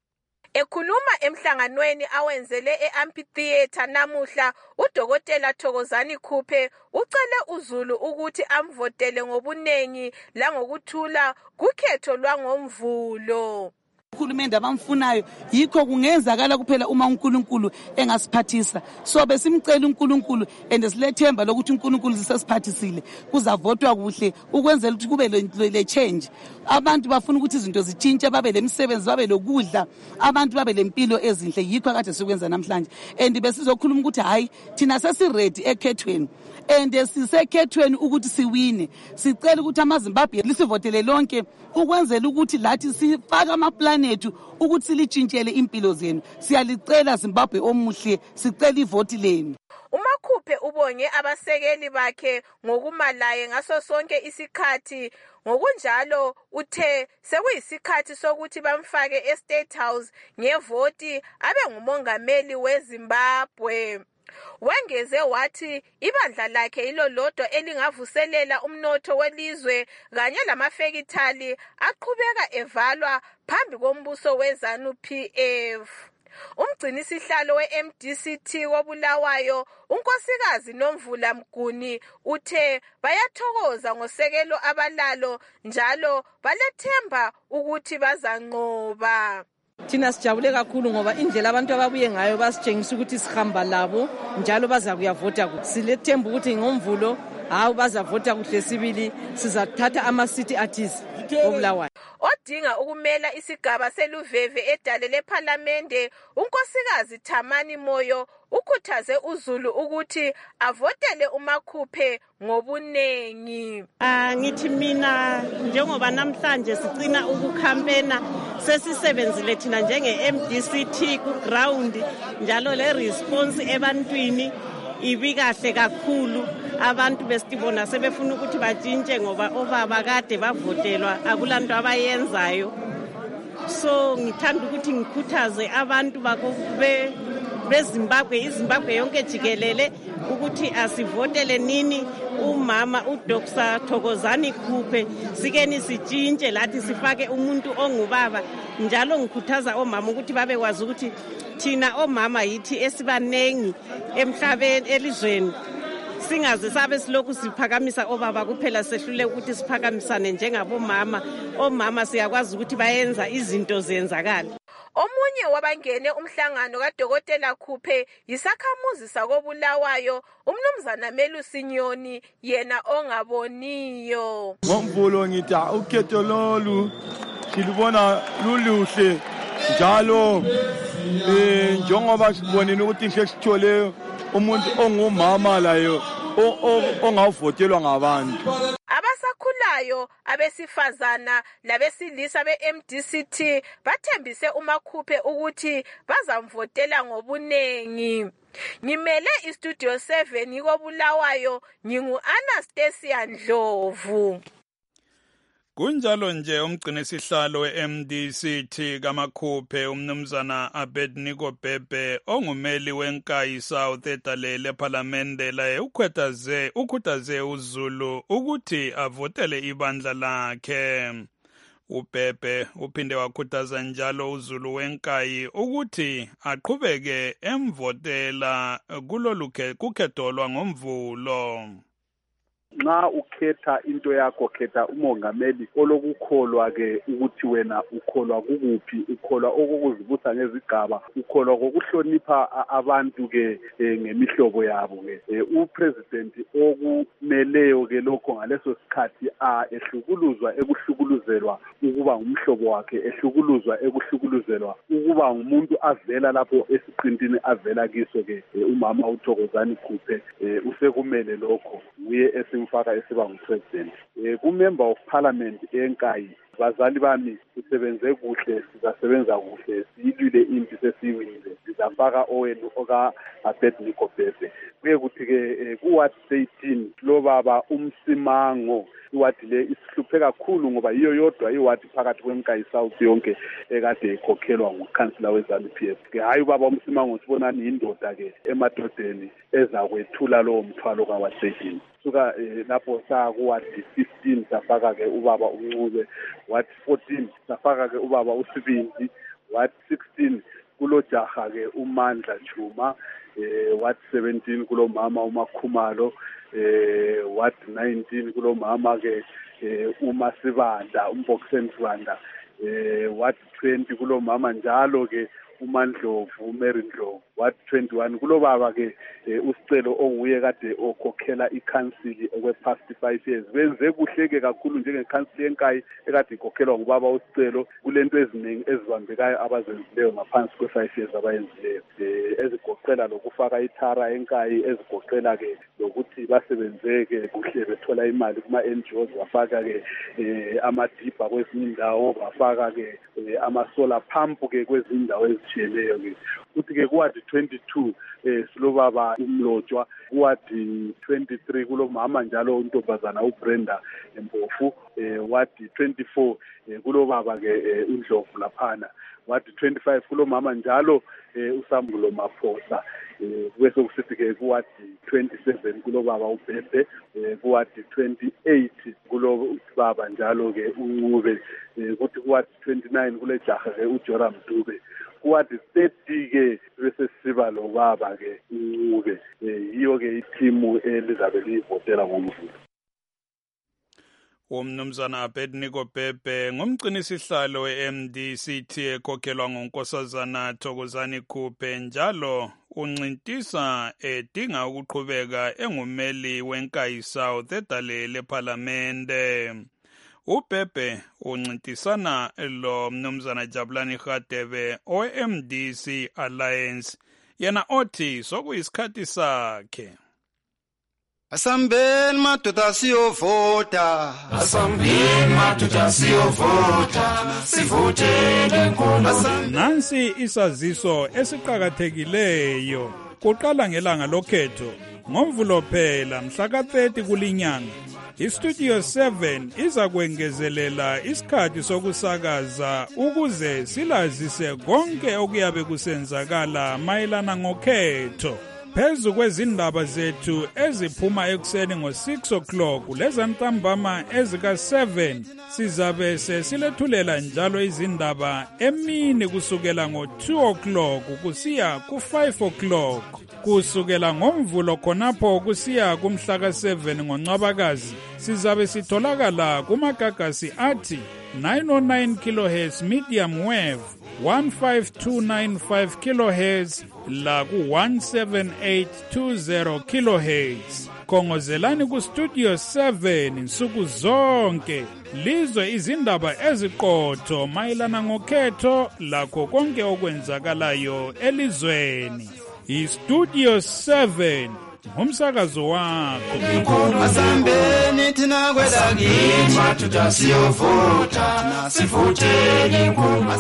Ekhuluma emhlanganweni awenzele e-amphitheater namuhla, uDokotela Thokozani Khuphe ucele uZulu ukuthi amvotele ngobunengi langokuthula kukhetho lwangomvulo. Uhulumende abamfunayo yikho kungenzakala kuphela uma uNkulunkulu engasiphathisa. So besimcela uNkulunkulu and silethemba lokuthi uNkulunkulu sisesiphathisile kuzavotwa kuhle ukwenzela ukuthi kube le change. Abantu bafuna ukuthi izinto zitshintshe, babe lemisebenzi, babe lokudla, abantu babe lempilo ezinhle. Yikho kade sikwenza namhlanje and besizokhuluma ukuthi hayi thina sesiready ekhethweni and sisekhethweni ukuthi siwine. Sicela ukuthi amaZimbabwe lisivotele lonke ukwenzela ukuthi lathi sifaka amaplan ethu ukuthi silitshintshele impilo zenu. Siyalicela Zimbabwe omuhle, sicela ivoti lenu. uMakhuphe ubonge abasekeli bakhe ngokumalaye ngaso sonke isikhathi. Ngokunjalo uthe sekuyisikhathi sokuthi bamfake e-State House ngevoti abe ngumongameli weZimbabwe. Wengeze wathi ibandla lakhe yilo lodwa elingavuselela umnotho welizwe kanye lamafekithali aqhubeka evalwa phambi kombuso weZanu P F. Umgcinisihlalo we-M D C T wobulawayo unkosikazi Nomvula Mguni uthe bayathokoza ngosekelo abalalo njalo balethemba ukuthi bazanqoba. Thina sijabule kakhulu ngoba indlela abantu ababuye ngayo basitshengisa ukuthi sihamba labo njalo baza kuyavota kuhle. Silethemba ukuthi ngomvulo hawu bazavota kuhle sibili sizathatha ama-city artists obulawayo. Odinga ukumela isigaba seluveve edale lephalamende unkosikazi Thamani Moyo ukhuthaze uZulu ukuthi avotele uMakhuphe ngobunengi. Ah ngithi mina njengoba namhlanje sicina ukukhampena sesisebenzile thina njenge-M D C T ku ground njalo le response ebantwini ibikahle kakhulu. Abantu besibona sebefuna ukuthi batshintshe ngoba obaba kade bavotelwa akulanto abayenzayo. So ngithanda ukuthi ngikhuthaze abantu bakube beZimbabwe iZimbabwe yonke jikelele ukuthi asivotele nini umama uDoctor Thokozani Khuphe sikeni sitshintshe lathi sifake umuntu ongubaba. Njalo ngikhuthaza omama ukuthi babekwazi ukuthi thina omama yithi esibanengi emhlabeni elizweni. Singaze sabe siloku siphakamisa obaba kuphela sehlule ukuthi siphakamisane njengabomama. Omama siyakwazi ukuthi bayenza izinto zenzakala. Omunye wabangene umhlangano kaDokotela Khuphe yisakhamuzi sakobulawayo umnumzana Melusi Nyoni yena ongaboniyo. Ngomvulo ngithi ukhetho lolu silubona luluhle njalo eh njengoba sibonile ukuthi sesithole umuntu ongumama layo ongavotelwa ngabantu. Abasakhulayo abesifazana labesilisa be-M D C T bathembise uMakhuphe ukuthi bazamvotela ngobunengi. Ngimele iStudio seven ikobulawayo ngingu-Anastasia Ndlovu. Kunjalo nje umgcinisihlalo we-M D C T kaMakhuphe umnumzana Abednego Bhebhe ongumeli wenkayi South edalele ephalamende laye ukhwethaze ukhuthaze uZulu ukuthi avotele ibandla lakhe. uBhebhe uphinde wakhuthaza njalo uZulu wenkayi ukuthi aqhubeke emvotela kulolukhe kukhetholwa ngomvulo. Nxa ukhetha into yakho khetha umongameli olokukholwa ke ukuthi wena ukholwa kukuphi, ukholwa okukuzibusa ngezigaba, ukholwa kokuhlonipha abantu ke ngemihlobo yabo ke. uPresident okumeleyo ke lokho ngaleso sikhathi a ehlukuluzwa ekuhlukuluzelwa ukuba ngumhlobo wakhe, ehlukuluzwa ekuhlukuluzelwa ukuba ngumuntu avela lapho esiqintini avela kiso ke umama uThokozani Khuphe usekumele lokho uye esi mfaka esiba ngupresident. Eh ku-member of parliament enkayi bazali bami sisebenze kuhle, sizasebenza kuhle, siyilwile impi sesiyiwile, sizafaka owenu oka Abednego Bhebhe. Kuye kuthi ke ku-ward eighteen lo baba uMsimango iwadi le isihluphe kakhulu ngoba yiyo yodwa iwadi phakathi kwenkayi South yonke ekade ikhokhelwa ngukhansila weZanu P F. Ke hayi ubaba uMsimango sibonani indoda ke emadodeni ezakwethula lowo mthwalo ka-ward eighteen. Suka lapho sa ku-ward fifteen safaka ke ubaba uNcube, ward fourteen safaka ke ubaba uSibindi, Ward sixteen kulo jaha ke uMandla Juma, eh Ward seventeen kulo mama uMakhumalo, eh Ward nineteen kulo mama ke eh uMasibanda uMboxen Sibanda, eh Ward twenty kulo mama njalo ke uMandlovu Mary Ndlovu. Ward twenty-one kulo baba ke usicelo onguye kade okhokhela ikhansili okwe past five years. Benze kuhle ke kakhulu njengekhansili eNkayi ekade ikhokhelwa ngubaba usicelo kulento eziningi ezibambekayo abazenzileyo ngaphansi kwe five years abayenzileyo, ezigoqela lokufaka ithara eNkayi, ezigoqela ke lokuthi basebenzeke kuhle bethola imali kuma N G Os, bafaka ke amadibha kwezinye indawo, bafaka ke ama solar pump ke kwezinye indawo ezitshiyeneyo ke. Kuthi ke kuward twenty-two eh silobaba uMlotshwa, kuward twenty-three kulo mama njalo uNtombazana uBrenda Mpofu, eh ward twenty-four kulo baba ke uNdlovu laphana, ward twenty-five kulo mama njalo uSambulo Maphosa, bese kusithi ke kuward twenty-seven kulo baba uBhebhe, kuward twenty-eight kulo baba njalo ke uNcube, kuthi kuward twenty-nine kule jaha ke uJoram Dube, kuward thirty ke bese siba lo baba ke uNcube. Yiyo ke ithimu elizabe livotela ngomvulo. Umnumzana Abednego Bhebhe ngumgcinisihlalo we-M D C T ekhokhelwa ngonkosazana Thokozani Khuphe, njalo uncintisa edinga ukuqhubeka engumeli weNkayi South edale lephalamende. uBhebhe uncintisana lo mnumzana Jabulani Radebe o-M D C Alliance, yena othi sokuyisikhathi sakhe. Asambeni madoda siyovota, asambeni madoda siyovota, sivotele inkulumo. Nansi isaziso esiqhakathekileyo. Kuqala ngelanga lokhetho ngomvulo phela mhla ka thirty kulinyanga. iStudio seven iza kwengezelela isikhathi sokusakaza ukuze silazise konke okuyabe kusenzakala mayelana ngokhetho. Phezu kwezindaba zethu eziphuma ekuseni ngo six o'clock lezantambama ezika seven sizabe sesilethulela njalo izindaba emini kusukela ngo two o'clock kusiya ku five o'clock. Kusukela ngomvulo khonapho kusiya kumhla ka seven ngoNcwabakazi sizabe sitholakala kumagagasi athi nine oh nine kilohertz medium wave, one five two nine five kilohertz la ku one seven eight two zero kilohertz. Kongozelani ku Studio seven nsuku zonke lizwe izindaba eziqotho mayelana ngokhetho lakho konke okwenzakalayo elizweni. iStudio seven ngumsakazo wakho. Asambeni thina kwelakini madoda siyovota, sivotele inkulumo.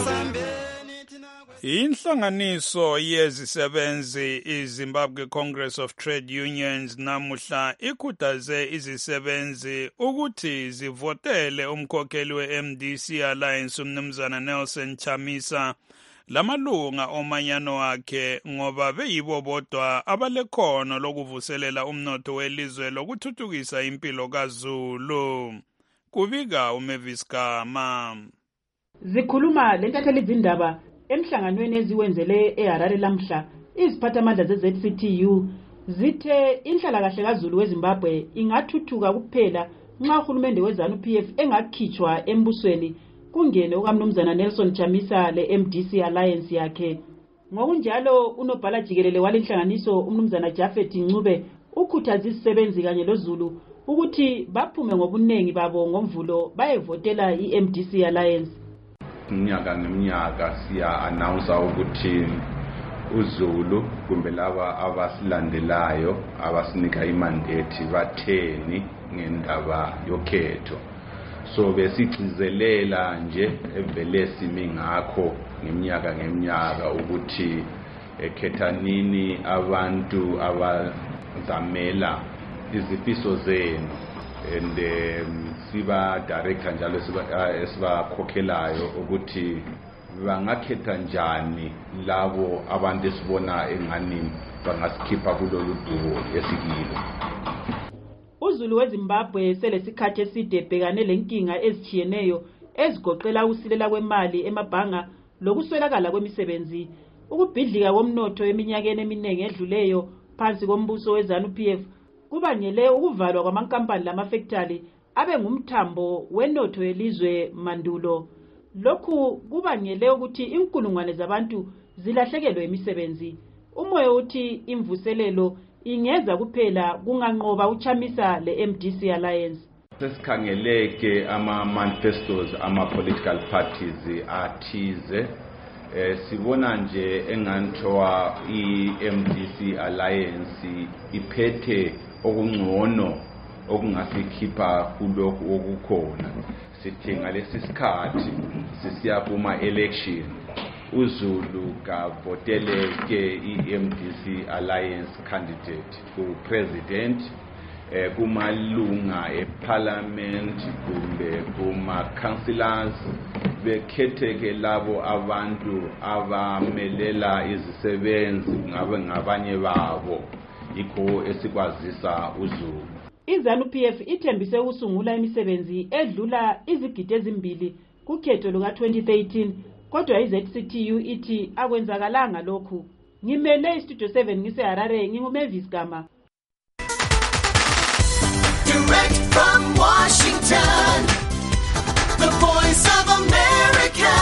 Inhlanganiso yezisebenzi iZimbabwe Congress of Trade Unions namuhla ikhuthaze izisebenzi ukuthi zivotele umkhokheli we-M D C Alliance umnumzana Nelson Chamisa lamalunga omanyano wakhe ngoba beyibo bodwa abalekhono lokuvuselela umnotho welizwe lokuthuthukisa impilo kaZulu. Kubika uMavis Gama. Zikhuluma lentatheli izindaba emhlanganweni eziwenzele eHarare lamhla, iziphathamandla ze-Z C T U zithe inhlalakahle kaZulu weZimbabwe ingathuthuka kuphela nxa uhulumende weZanu-P F engakhitshwa embusweni kungene okamnumzana Nelson Chamisa le-M D C Alliance yakhe. Ngokunjalo unobhala jikelele walenhlanganiso umnumzana Jafet Ncube ukhuthaza izisebenzi kanye loZulu ukuthi baphume ngobunengi babo ngomvulo bayevotela i-M D C Alliance. Mnyaka neminyaka siya announce ukuthi uZulu kumbe laba abasilandelayo abasinika imandate batheni ngendaba yokhetho. So besigcizelela nje evele simi ngakho ngeminyaka ngeminyaka ukuthi ekhetha nini abantu abazamela izifiso zenu, and um, siba director njalo siba esibakhokhelayo ukuthi bangakhetha njani labo abantu esibona engani bangasikhipha kulolu duo esikilo. uZulu weZimbabwe selesikhathi eside ebhekane lenkinga ezitshiyeneyo ezigoqela ukusilela kwemali emabhanga lokuswelakala kwemisebenzi. Ukubhidlika komnotho eminyakeni eminingi edluleyo phansi kombuso weZANU-P F kubangele ukuvalwa kwamankampani lamafektali abe ngumthambo wenotho yelizwe mandulo. Lokhu kubangele ukuthi inkulungwane zabantu zilahlekelwe imisebenzi. Umoya uthi imvuselelo ingeza kuphela kunganqoba uchamisa le-M D C Alliance. Sesikhangeleke ama-manifestos ama-political parties athize. Eh, sibona nje enganthiwa i-M D C Alliance iphethe okungcono okungasikhipha kulokhu okukhona. Sithi ngalesi sikhathi sisiya kuma-election uZulu kavoteleke i-M D C Alliance candidate ku-president, eh, kumalunga e-parliament kumbe kuma-councillors bekhetheke labo abantu abamelela izisebenzi ngabe ngabanye babo. Yikho esikwazisa uZulu. iZANU-P F ithembise ukusungula imisebenzi edlula izigidi ezimbili kukhetho luka twenty thirteen, kodwa i-Z C T U ithi akwenzakalanga lokhu. Ngimele iStudio seven ngiseHarare, nginguMavis Gama. Direct from Washington, the voice of America,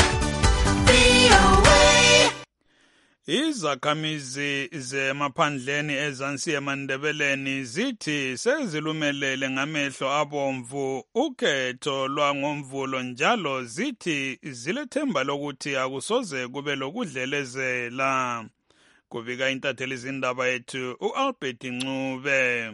V O A. Izakhamizi zemaphandleni ezansi eMandebeleni zithi sezilumelele ngamehlo abomvu ukhetho lwangomvulo, njalo zithi zilethemba lokuthi akusoze kube lokudlelezela. Kubika intatheli izindaba yethu uAlbert Ncube.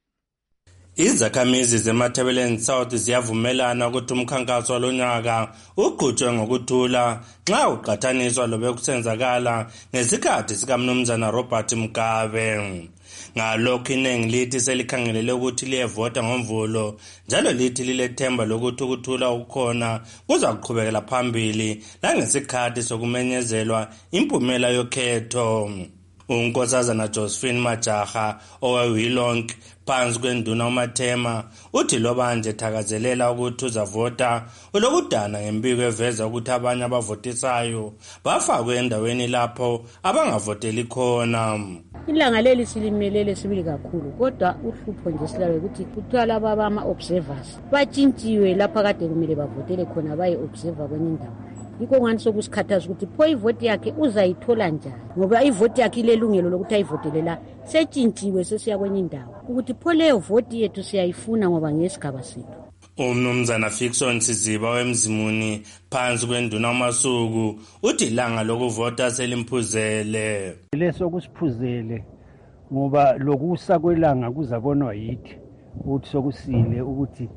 Izakhamizi zeMatabeleland South ziyavumelana ukuthi umkhankaso walonyaka uqhutshwe ngokuthula xa uqhathaniswa lobekusenzakalala ngesikhathi sikaMnumzana Robert Mugabe. Ngalokho iningi lithi selikhangelele ukuthi liyevota ngomvulo, njalo lithi lilethemba lokuthi ukuthula ukukhona kuza kuqhubekela phambili langesikhathi sokumenyezelwa impumela yokhetho. Unkosazana Josephine Majaha owewilonke phansi kwenduna uMathema uthi loba nje thakazelela ukuthi uzavota ulokudana ngempiko eveza ukuthi abanye abavotisayo bafakwe endaweni lapho abangavoteli khona. Ilanga leli silimelele sibili kakhulu, kodwa uhlupho nje silalo ukuthi kuthiwa laba abama-observers batshintshiwe lapha kade kumele bavotele khona baye-observer kwenye indawo. Yikho ngani sokusikhathaza ukuthi pho ivoti yakhe uzayithola njani, ngoba ivoti yakhe ilelungelo lokuthi ayivotele la setshintshiwe sesiya kwenye indawo, ukuthi pho leyo voti yethu siyayifuna ngoba ngesigaba sethu. Umnumzana Fickson Siziba wemzimuni phansi kwenduna uMasuku uthi ilanga lokuvota selimphuzele. Leso kusiphuzele ngoba lokusa kwelanga kuzabonwa yithi ukuthi sokusile ukuthi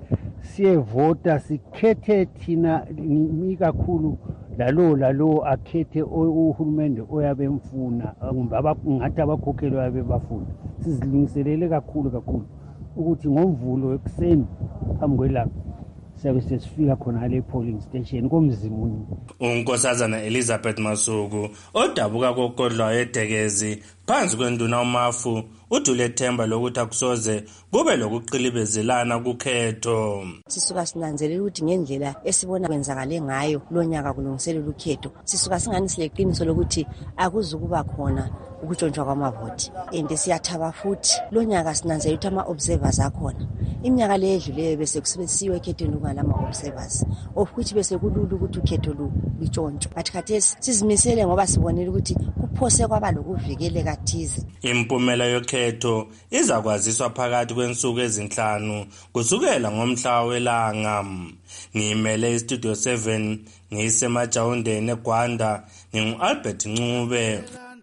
siyevota sikhethe thina ikakhulu lalo lalo akhethe uhulumende oyabe mfuna ngoba ngathi abakhokheli babe bafuna. Sizilungiselele kakhulu kakhulu ukuthi ngomvulo ekuseni phambi kwelanga siyabe sesifika khona le polling station komzimuni. Unkosazana Elizabeth Masuku odabuka kokodlwa edekezi phansi kwenduna uMafu uthi ulethemba lokuthi akusoze kube lokuqilibezelana kukhetho. Sisuka sinanzelela ukuthi ngendlela esibona kwenzakale ngayo lonyaka kulungiselela ukhetho, sisuka singani sileqiniso lokuthi akuzukuba khona ukutshontshwa kwamavoti. And siyathaba futhi lonyaka sinanzelela ukuthi ama-observers akhona. Iminyaka le edluleyo bese kusebenzisiwe ekhethweni kungalama-observers, of which bese kulula ukuthi ukhetho lutshontshwe. But khathesi sizimisele ngoba sibonile ukuthi kuphose kwaba lokuvikeleka thize. Impumela yokhetho izakwaziswa phakathi kwensuku ezinhlanu kusukela ngomhla welanga. Ngimele iStudio seven ngisemajawundeni eGwanda, ngingu-Albert Ncube.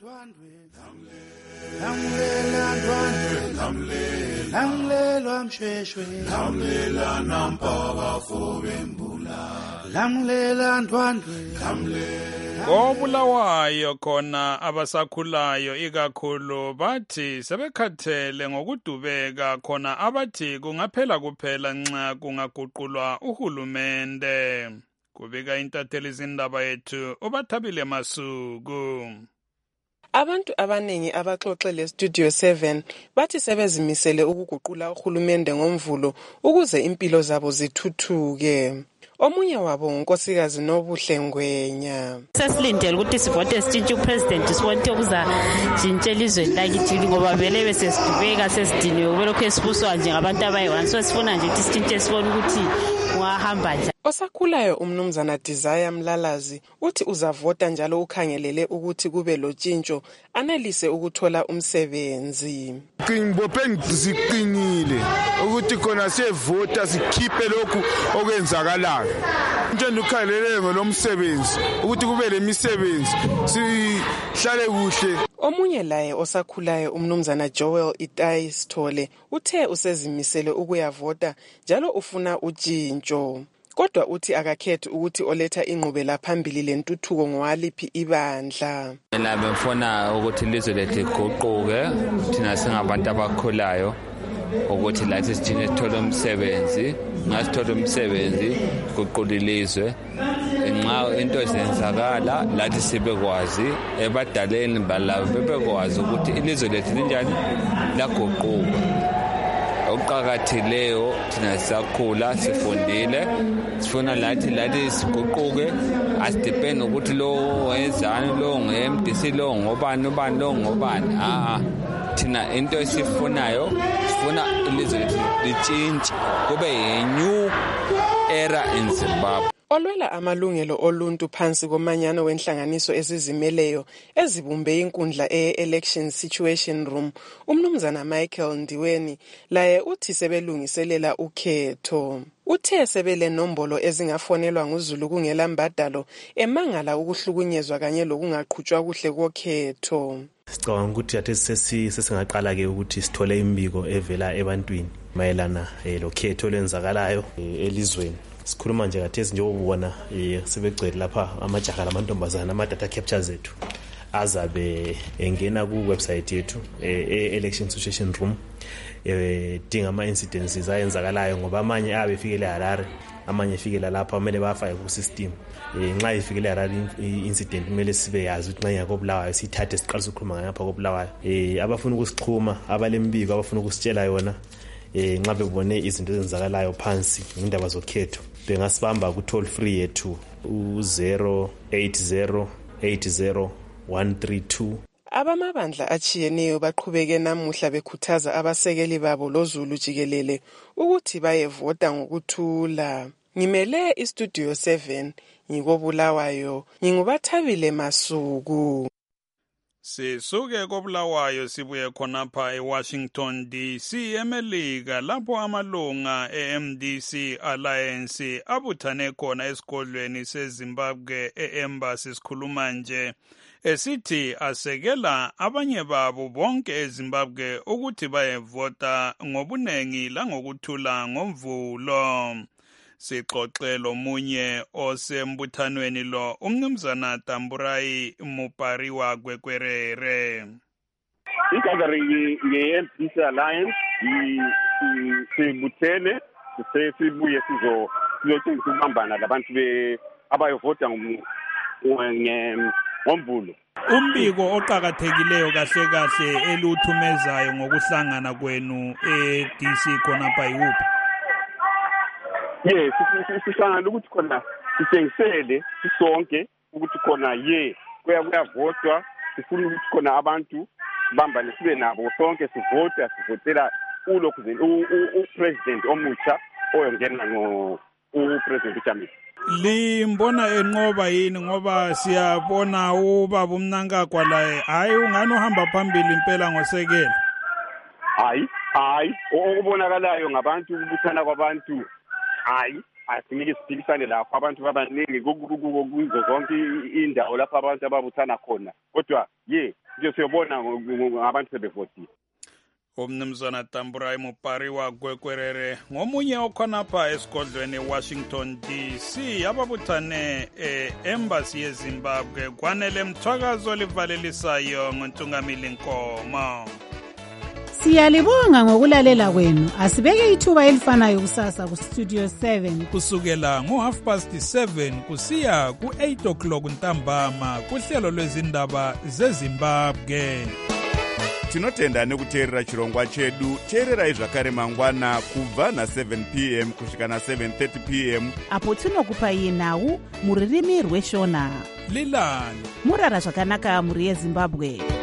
Lamlela msheshwe lamlela nampaka fobembula lamlela ndwandwe lamlela Kobulawayo khona abasakhulayo ikakhulu bathi sebekhathele ngokudubeka khona abathi kungaphela kuphela nxa kungaguqulwa uhulumende. Kubika intatheli izindaba yethu uBathabile Masuku. Abantu abaningi abaxoxele Studio seven bathi sebezimisele ukuguqula uhulumende ngomvulo ukuze impilo zabo zithuthuke. Omunye wabo unkosikazi Nobuhle Ngwenya. Sesilindele ukuthi sivote sitshintshe upresident sibonke ukuzatshintsha elizweni lakithi ngoba vele besesidubeka sesidiniwe belokhu esibuswa nje ngabantu abayi-one so sifuna nje ukuthi sitshintshe sibone ukuthi kungahamba njani. Osakhulayo umnumzana Desire Mlalazi uthi uzavota njalo ukhangelele ukuthi kube lotshintsho anelise ukuthola umsebenzi. Qinibophe siqinile ukuthi khona siyevota sikhiphe lokhu okwenzakalayo. Nje ukhangelele ngolomsebenzi ukuthi kube lemisebenzi sihlale kuhle. Omunye laye osakhulayo umnumzana Joel Itai Sithole uthe usezimisele ukuyavota njalo ufuna utshintsho. Kodwa uthi akakhethi ukuthi oletha inqubela phambili lentuthuko ngowaliphi ibandla. Mina bengifuna ukuthi ilizwe lethu liguquke thina singabantu abakhulayo ukuthi lathi sithine sithole umsebenzi, ngasithola umsebenzi guqula ilizwe. Nxa into zenzakala lathi sibekwazi ebadaleni balabo bebekwazi ukuthi ilizwe lethu linjani laguquka. Okuqakathileyo thina sisakhula sifundile sifuna lathi lathi siguquke asidepend ukuthi lo wenzani lo nge-M D C lo ngobani ubani lo ngobani ah thina into esifunayo sifuna ilizwe lethu litshintshe kube yi-new era in Zimbabwe. Olwela amalungelo oluntu phansi komanyano wenhlanganiso ezizimeleyo ezibumbe inkundla e-election situation room umnumzana Michael Ndiweni laye uthi sebelungiselela ukhetho. Uthe sebele nombolo ezingafonelwa nguZulu kungela mbadalo emangala ukuhlukunyezwa kanye lokungaqhutshwa kuhle kokhetho. Sicabanga ukuthi athi sesingaqala ke ukuthi sithole imbiko evela ebantwini mayelana lokhetho lwenzakalayo elizweni. Sikhuluma nje kathesi njengobona sebegcwele lapha amajaha lamantombazana ama-data captures ethu azabe engena ku-website yethu e-election situation room dinga ama-incidences ayenzakalayo ngoba amanye abe efikele Harare amanye efikele lapha kumele bafake ku-system. Nxa ifikele Harare i-incident kumele sibe yazi ukuthi nxa ingakobulawayo siyithathe siqalise ukukhuluma ngayo ngapha kobulawayo. Abafuna ukusixhuma abalembiko abafuna ukusitshela yona nxa bebone izinto ezenzakalayo phansi ngindaba zokhetho bengasibamba ku toll free yethu u zero eight zero eight zero one three two. Abamabandla achiyeneyo baqhubeke namuhla bekhuthaza abasekeli babo loZulu jikelele ukuthi bayevota ngokuthula. Ngimele iStudio seven ngikobulawayo ngingubathabile Masuku. Sisuke kobulawayo sibuye khonapha eWashington D C eMelika lapho amalunga e-M D C Alliance abuthane khona esigodlweni seZimbabwe e-Embassy sikhuluma nje esithi asekela abanye babo bonke eZimbabwe ukuthi bayevota ngobunengi langokuthula ngomvulo. Sixoxelo munye osembuthanweni lo umnumzana Tamburai Mupariwa Gwekwerere. Igathering ye-M D C Alliance sibuthene sesibuye sizo sizotshengisa ukubambana labantu abayovota ngomvulo. Umbiko oqhakathekileyo kahle kahle eluthumezayo ngokuhlangana kwenu e-D C khonapha yiwuphi? Yes, sihlangana ukuthi khona sitshengisele sisonke ukuthi khona ye kuya kuyavotwa sifuna ukuthi khona abantu bambane sibe nabo sonke sivota sivotela ulokhu u-president omutsha oyongena ngo u-president uJamisa. Limbona enqoba yini ngoba siyabona ubaba uMnankagwa la hayi ungani uhamba phambili impela ngosekela? Hayi hayi okubonakalayo ngabantu ukubuthana kwabantu hayi asinike siphikisane lapho abantu babaningi kuzo zonke indawo lapho abantu ababuthana khona kodwa ye nje siyobona abantu sebevotile. Umnumzana Tamburai Mupariwa Gwekwerere ngomunye okhonapha esigodlweni eWashington D C ababuthane e-Embassy yeZimbabwe kwanele mthwakazo livalelisayo ngontungamili Nkomo. Siyalibonga ngokulalela kwenu. Asibeke ithuba elifanayo kusasa ku Studio seven kusukela ngo half past seven kusiya ku eight o'clock ntambama kuhlelo lwezindaba zeZimbabwe. Tinotenda nekuteerera chirongwa chedu. Teererai zvakare mangwana kubva na seven p m kusvika na seven thirty p m apo tinokupai nhau muririmi rweshona. Lilani murara zvakanaka muri yeZimbabwe.